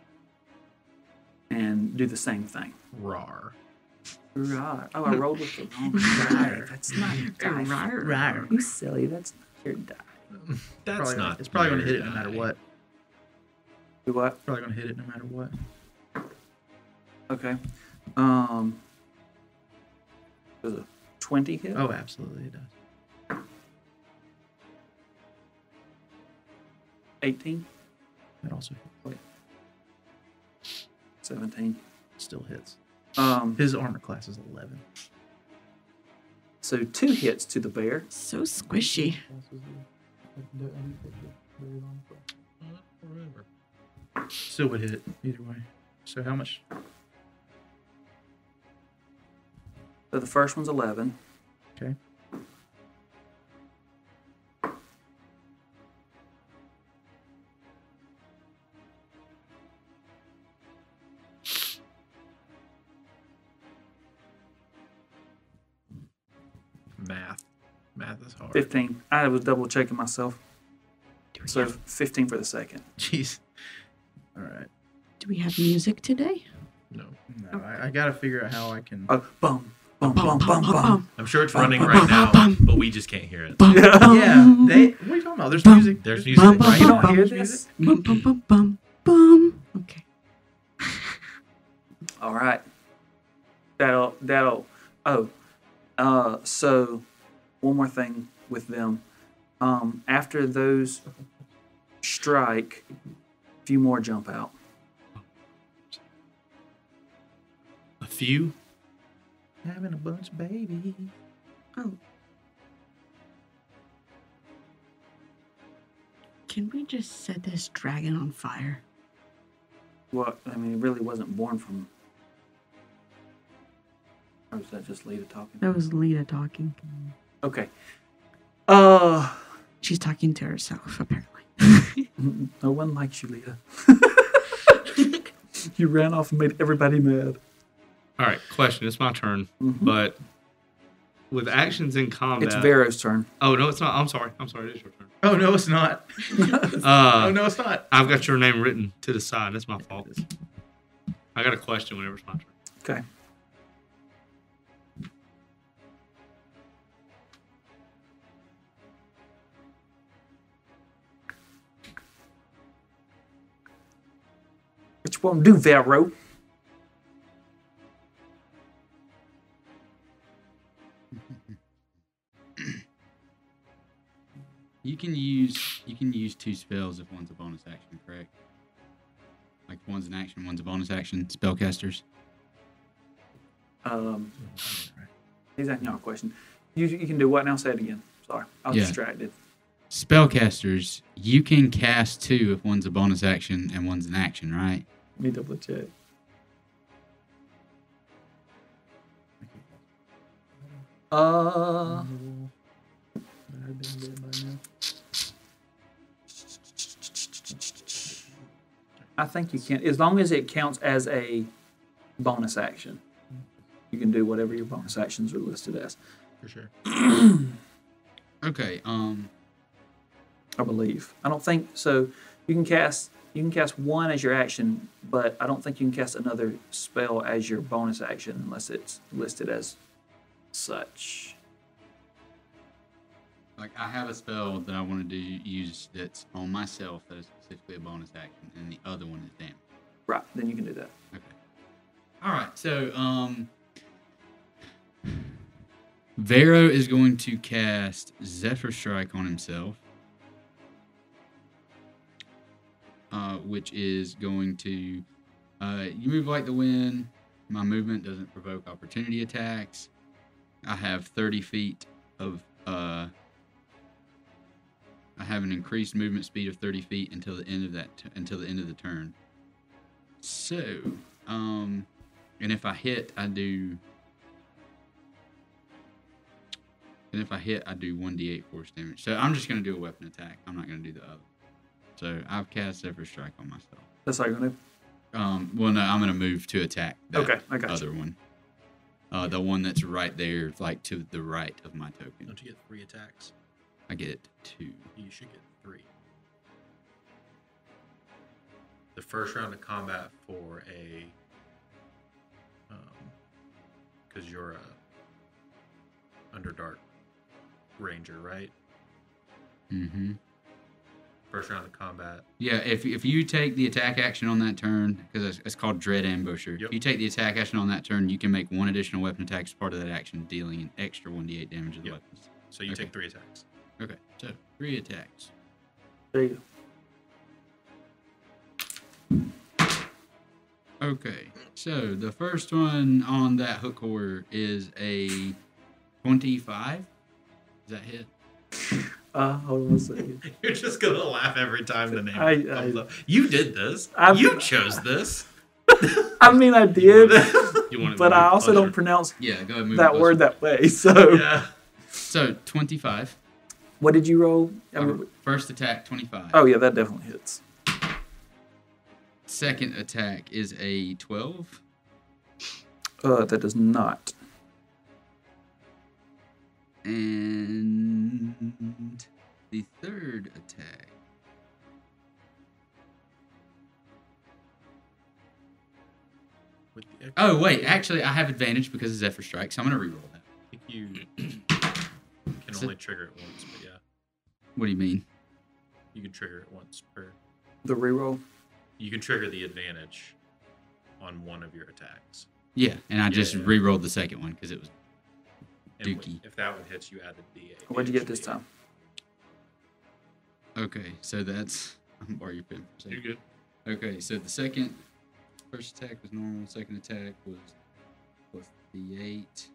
and do the same thing. Rar. Right. Oh, I rolled with the wrong die. That's not your die. Rawr. Rawr. You silly. That's not your die. That's Probably not. It's probably going to your hit it no matter die. what. Do what? Probably going to hit it no matter what. Okay. Um. Does a twenty hit? Oh, absolutely it does. eighteen? That also hits. seventeen. Still hits. Um. His armor class is eleven. So two hits to the bear. So squishy. Still would hit either way. So how much? So the first one's eleven. Okay. Math. Math is hard. fifteen. I was double checking myself. Do we, So have, fifteen for the second. Jeez. All right. do we have music today? No. No, I, I gotta figure out how I can. Oh, bum, bum, bum, bum, bum. I'm sure it's Bum, running bum, right bum, now, bum, but we just can't hear it. Yeah. Yeah, they. What are you talking about? There's music. There's music. Bum, right You now. don't hear There's this? Bum, bum, bum, bum, bum. Okay. All right. That'll that'll. Oh, uh, so one more thing with them. Um, after those strike, a few more jump out. A few. Having a bunch of babies. Oh. Can we just set this dragon on fire? What? I mean, it really wasn't born from. Or was that just Lita talking? That was Lita talking. Okay. Uh, She's talking to herself, apparently. no one likes you, Lita. You ran off and made everybody mad. All right, question. It's my turn, Mhm. but with actions in combat. It's Vero's turn. Oh no, it's not. I'm sorry. I'm sorry. It is your turn. Oh no, it's not. Uh, oh no, it's not. I've got your name written to the side. That's my fault. I got a question whenever it's my turn. Okay. What you want to do, Vero? You can use you can use two spells if one's a bonus action, correct? Like one's an action, one's a bonus action. Spellcasters. Um, he's asking y'all a question. You, you can do what now? Say it again. Sorry, I was Yeah. distracted. Spellcasters, you can cast two if one's a bonus action and one's an action, right? Let me double check. Uh, I think you can, as long as it counts as a bonus action. You can do whatever your bonus actions are listed as. For sure. Okay. Um. I believe. I don't think so. You can cast you can cast one as your action, but I don't think you can cast another spell as your bonus action unless it's listed as such. Like I have a spell that I want to do use that's on myself that is specifically a bonus action, and the other one is damage. Right, then you can do that. Okay. All right. So um, Vero is going to cast Zephyr Strike on himself, uh, which is going to uh, you move like the wind. My movement doesn't provoke opportunity attacks. I have thirty feet of. Uh, I have an increased movement speed of thirty feet until the end of that t- until the end of the turn. So, um, and if I hit, I do. And if I hit, I do one d eight force damage. So I'm just gonna do a weapon attack. I'm not gonna do the other. So I've cast Zephyr Strike on myself. That's all you're gonna do? Um, well, no, I'm gonna move to attack that Okay, I got other you. one. Uh, the one that's right there, like to the right of my token. Don't you get three attacks? I get two. You should get three. The first round of combat for a, um, because you're a Underdark ranger, right? Mm-hmm. First round of combat. Yeah, if if you take the attack action on that turn, because it's, it's called Dread Ambusher. Yep. If you take the attack action on that turn, you can make one additional weapon attack as part of that action, dealing an extra one d eight damage to the Yep. weapons. So you Okay. take three attacks. Okay, so three attacks. There you go. Okay, so the first one on that hook horror is a twenty-five. Does that hit? Uh, hold on a second. You're just gonna laugh every time the name I- comes I- up. You did this. I'm- you chose this. I mean, I did, You want to but I also closer? don't pronounce Yeah, go ahead and move that closer. word that way. So, Yeah. So twenty-five. what did you roll? I mean, Uh, first attack twenty-five. oh, yeah, that definitely hits. Second attack is a twelve. Uh, that does not. And the third attack. With the Oh, Oh wait, actually, I have advantage because of Zephyr Strike, so I'm gonna reroll that. I think you can So- only trigger it once, but yeah, What do you mean? you can trigger it once per. The reroll. You can trigger the advantage on one of your attacks. Yeah, and I Yeah, just yeah. re-rolled the second one because it was And Dookie. if that one hits, you add the D eight. What'd you get this time? okay. So that's I'm borrow your pen for a You're second. good. Okay, so the second, first attack was normal. Second attack was plus D eight,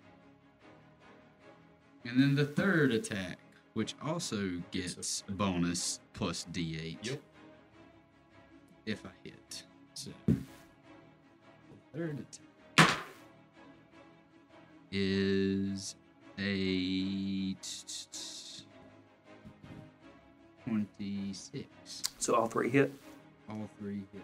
and then the third attack, which also gets a bonus plus D eight. Yep. If I hit. So the third attack is a twenty-six. So all three hit. All three hit.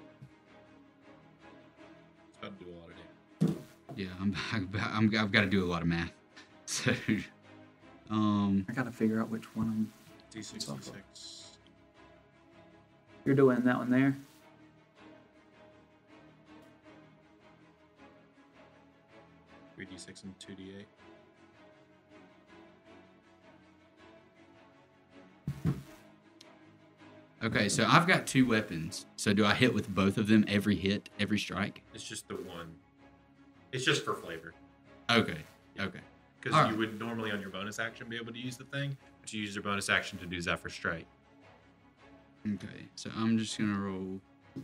It's about to do a lot of damage. Yeah, I'm, I'm, I've got to do a lot of math. So, um, I gotta figure out which one I'm. D sixty-six. You're doing that one there. three D six and two D eight. okay, so I've got two weapons. So do I hit with both of them every hit, every strike? It's just the one. It's just for flavor. Okay, okay. Because All you right. would normally on your bonus action be able to use the thing, but you use your bonus action to do Zephyr Strike. Okay, so I'm just gonna roll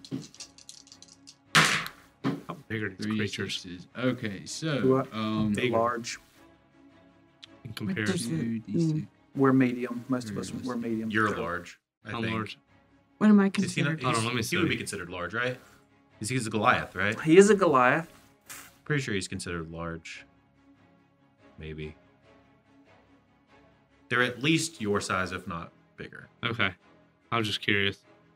How big are these three creatures sixes. Okay, so What? um, The large. in What comparison? does it- two D six. We're medium. Most of us There it is. we're medium. You're large, I How think. large? What am I Is he, not, considered? Hold on, he's- let me he would see. be considered large, right? Because he's a Goliath, right? He is a Goliath. Pretty sure he's considered large. Maybe. They're at least your size, if not bigger. Okay. I was just curious.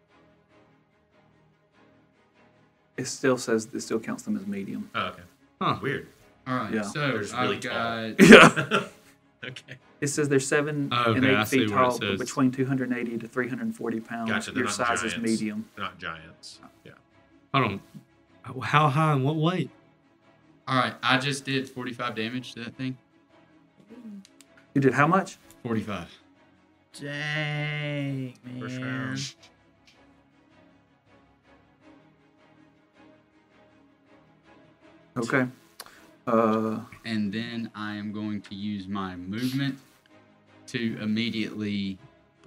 It still says it still counts them as medium. Oh, okay. Huh. Weird. All right, Yeah. so They're just really I've tall. got Yeah. Okay. It says they're seven Oh, and okay, eight I see feet where it tall, but says. between two hundred eighty to three hundred forty pounds. Gotcha, they're Your not size is giants. medium. They're not giants. Yeah. Hold on. How high and what weight? all right. I just did forty-five damage to that thing. You did how much? forty-five. Dang, First man. round. Okay. Uh, And then I am going to use my movement to immediately.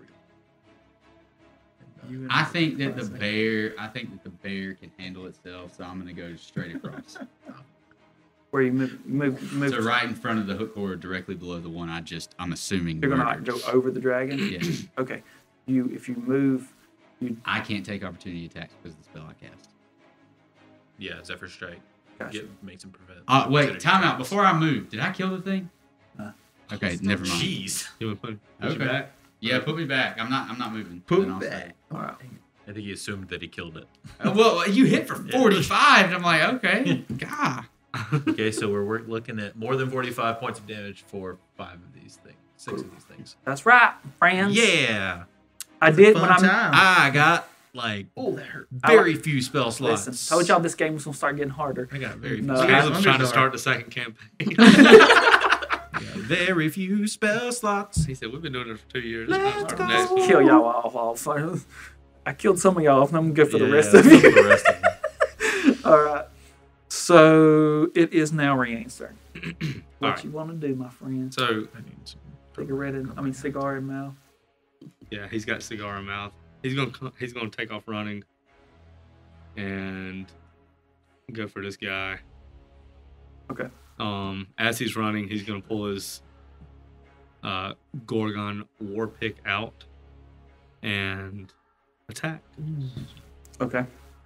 You and I think that the Classic. bear. I think that the bear can handle itself, so I'm gonna go straight across. where you move, move, move. so right in front of the hook cord, directly below the one I just. I'm assuming. You're gonna like murdered. go over the dragon. Yeah. Okay. You if you move, you I can't take opportunity attacks because of the spell I cast. Yeah, Zephyr Strike. gotcha. Get, makes him prevent. Uh, wait, opportunity time out. attacks. Before I move, did I kill the thing? Uh, Okay, never mind. Jeez. You want to put, put Okay. you back? Yeah, put me back. I'm not. I'm not moving. Put Then I'll back. stay. All right. I think he assumed that he killed it. Uh, well, you hit for forty-five, and I'm like, okay, God. Okay, so we're, we're looking at more than forty-five points of damage for five of these things. Six of these things. That's right, friends. Yeah. I did Fun when I'm. time. I got like Oh, that hurt. very few spell slots. Listen, told y'all this game was gonna start getting harder. I got very few. No, spell I- Caleb's slots. trying to Underdog. start the second campaign. Yeah, very few spell slots. He said, we've been doing this for two years. Let's Let's go. start next one." Kill y'all off, off. I killed some of y'all off, and I'm good for the Yeah, rest of let's you. go for the rest of them. All right. So it is now Rian's turn. what All right. you want to do, my friend? So, I need some Cigarette in, I mean cigar in mouth. yeah, he's got a cigar in mouth. He's gonna co- he's gonna take off running and go for this guy. Okay. Um, as he's running, he's gonna pull his uh, Gorgon war pick out and attack. Okay.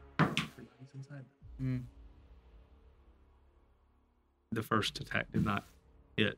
Mm. The first attack did not hit.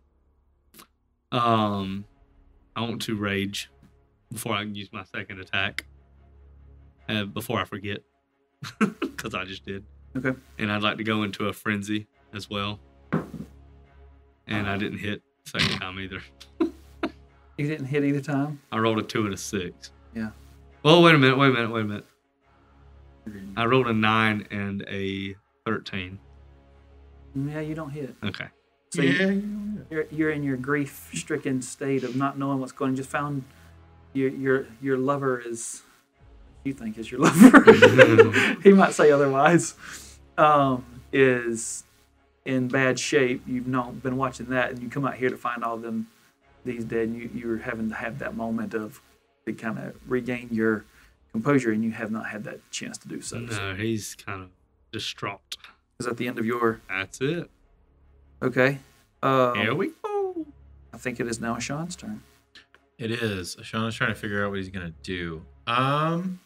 Um, I want to rage before I can use my second attack. Uh, before I forget, because I just did. Okay. And I'd like to go into a frenzy as well. And I didn't hit second time either. You didn't hit either time. I rolled a two and a six. Yeah. Well, wait a minute, wait a minute, wait a minute. I rolled a nine and a thirteen. Yeah, you don't hit. Okay. So you, you're you're in your grief-stricken state of not knowing what's going. Just found your your your lover is, you think is your lover. He might say otherwise. Um, is in bad shape. You've not been watching that, and you come out here to find all of them, these dead. And you you're having to have that moment of to kind of regain your composure, and you have not had that chance to do so. No, he's kind of distraught. Is that the end of your? That's it. Okay. Um, Here we go. I think it is now Sean's turn. It is. Sean is trying to figure out what he's gonna do. Um.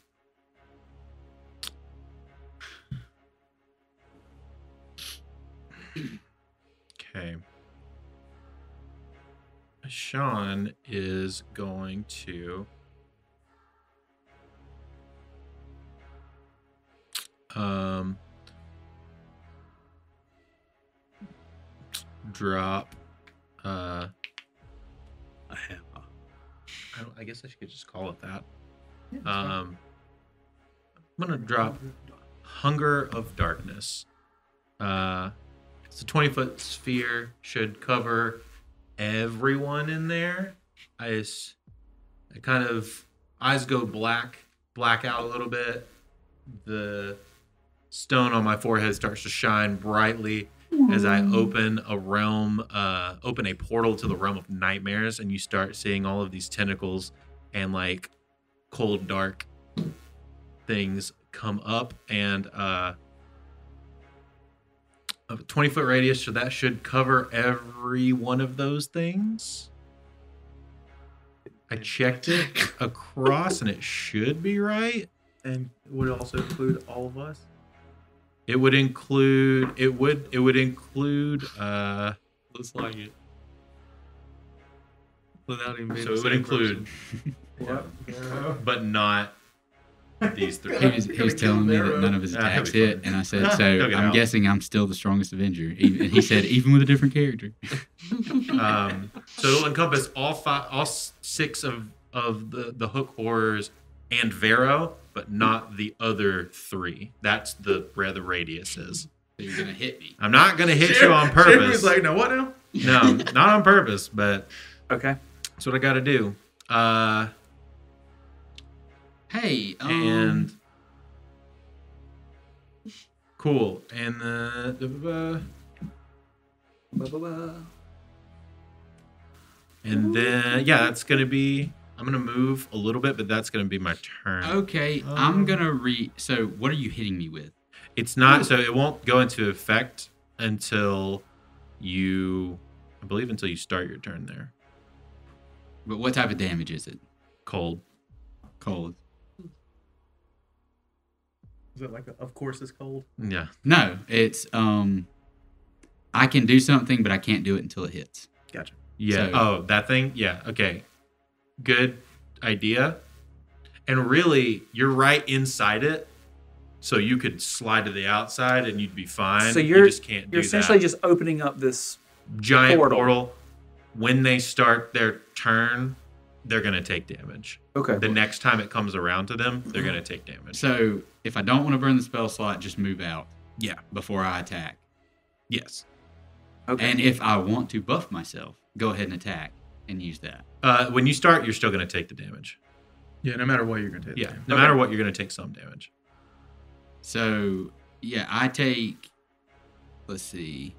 Okay. Sean is going to um drop uh I have. I, don't, I guess I should just call it that. Um, I'm gonna drop Hunger of Darkness. Uh, it's a twenty foot sphere, should cover everyone in there. I just, I kind of eyes go black, black out a little bit. The stone on my forehead starts to shine brightly as I open a realm, uh, open a portal to the realm of nightmares, and you start seeing all of these tentacles and like cold, dark things come up, and uh, a twenty foot radius, so that should cover every one of those things. I checked it across, and it should be right. And would it also include all of us? It would include. It would. It would include. Uh, Looks like it. Without even being so the it would same include, What? but not these three. He was, he was telling me that none of his Ah, that'd attacks be hit, funny. and I said, so He'll get I'm out. guessing I'm still the strongest Avenger. Even, and he said, even with a different character. Um, so it'll encompass all five, all s- six of of the the Hook horrors and Vero, but not the other three. That's the where the radius is. So you're gonna hit me. I'm not gonna hit you on purpose. Jeremy's like, no, what now? No, not on purpose, but Okay. that's what I got to do. Uh, Hey, um, and cool. And the Ba-ba-ba. and then yeah, that's gonna be. I'm gonna move a little bit, but that's gonna be my turn. okay, Um, I'm gonna re. So what are you hitting me with? It's not, so it won't go into effect until you, I believe, until you start your turn there. But what type of damage is it? Cold. Cold. Is it like, a, of course it's cold? Yeah. No, it's um. I can do something, but I can't do it until it hits. Gotcha. Yeah. So- oh, that thing? Yeah. Okay. Good idea. And really, you're right inside it. So you could slide to the outside and you'd be fine. So you're you just can't do you're essentially that. just opening up this. Giant portal. portal. When they start their turn, they're going to take damage. Okay. The next time it comes around to them, they're going to take damage. So if I don't want to burn the spell slot, just move out Yeah. before I attack. Yes. Okay. And if I want to buff myself, go ahead and attack and use that. Uh, when you start, you're still going to take the damage. Yeah, no matter what, you're going to take Yeah. the damage. No matter what, you're going to take some damage. So yeah, I take. Let's see.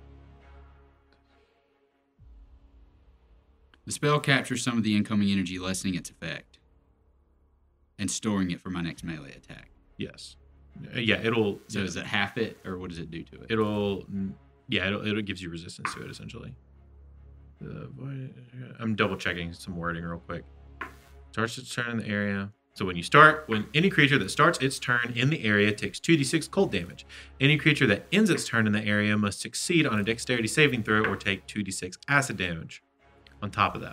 The spell captures some of the incoming energy, lessening its effect, and storing it for my next melee attack. Yes. Uh, Yeah, it'll. So is it half it, or what does it do to it? It'll. Yeah, it'll, it'll gives you resistance to it essentially. The void- I'm double checking some wording real quick. Starts its turn in the area. So when you start, when any creature that starts its turn in the area takes two d six cold damage. Any creature that ends its turn in the area must succeed on a dexterity saving throw or take two d six acid damage on top of that.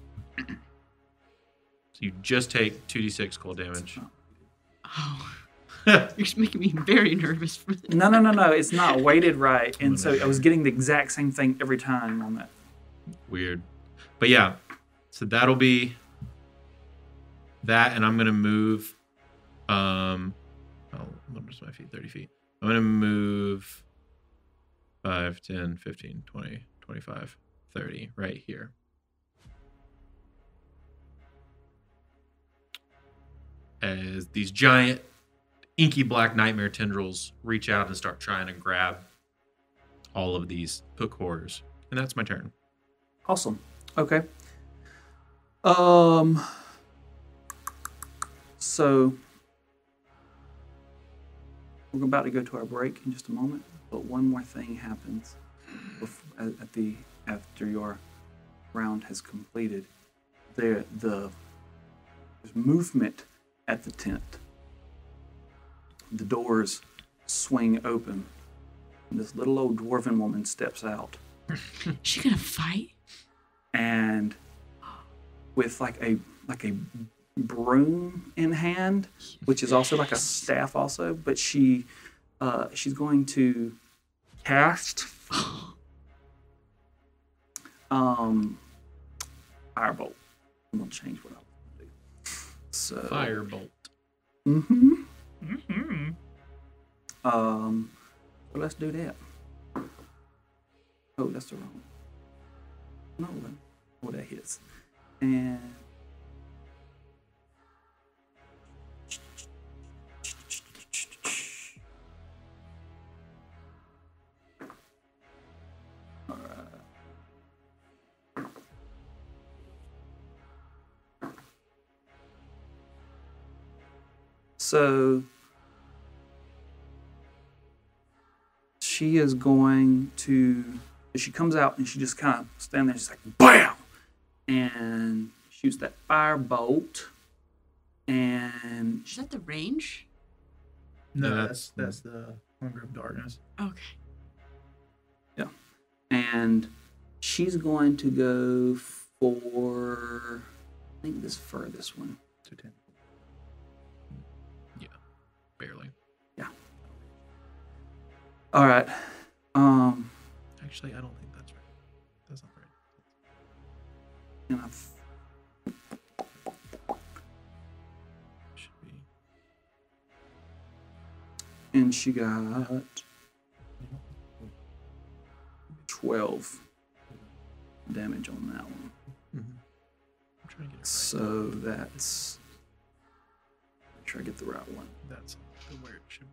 So you just take two d six cold damage. Oh, you're just making me very nervous for this. No, no, no, no. It's not weighted right, and so I was getting the exact same thing every time on that. Weird. But yeah, so that'll be that, and I'm gonna move. Um, oh, what was my feet? thirty feet. I'm gonna move five, ten, fifteen, twenty, twenty-five, thirty, right here. As these giant, inky black nightmare tendrils reach out and start trying to grab all of these Pook horrors. And that's my turn. Awesome. Okay. Um. So we're about to go to our break in just a moment, but one more thing happens before, at the after your round has completed. There, the there's movement at the tent. The doors swing open, and this little old dwarven woman steps out. She gonna fight? And with like a like a broom in hand, which is also like a staff also, but she uh, she's going to cast um firebolt. I'm gonna change what I was gonna do. So Firebolt. Mm-hmm. Mm-hmm. Um so let's do that. Oh, that's the wrong. No, oh, that hits. And all right. So she is going to. She comes out and she just kind of stands there. She's like, BAM! And shoots that fire bolt. And Is that the range? No, Yeah, that's that's the Hunger of Darkness. Okay. yeah, and she's going to go for. I think this furthest one. So ten. Yeah, barely. All right. Um. Actually, I don't think that's right. That's not right. And I've, Should be. and she got twelve damage on that one. Mm-hmm. I'm trying to get it right. So that's. Make sure I get the right one. That's where it should be.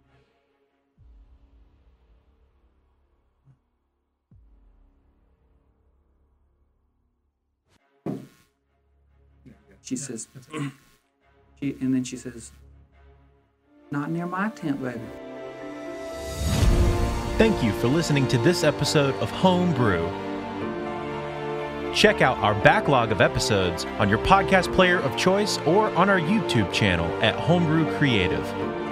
She says, she, and then she says, not near my tent, baby. Thank you for listening to this episode of Homebrew. Check out our backlog of episodes on your podcast player of choice or on our YouTube channel at Homebrew Creative.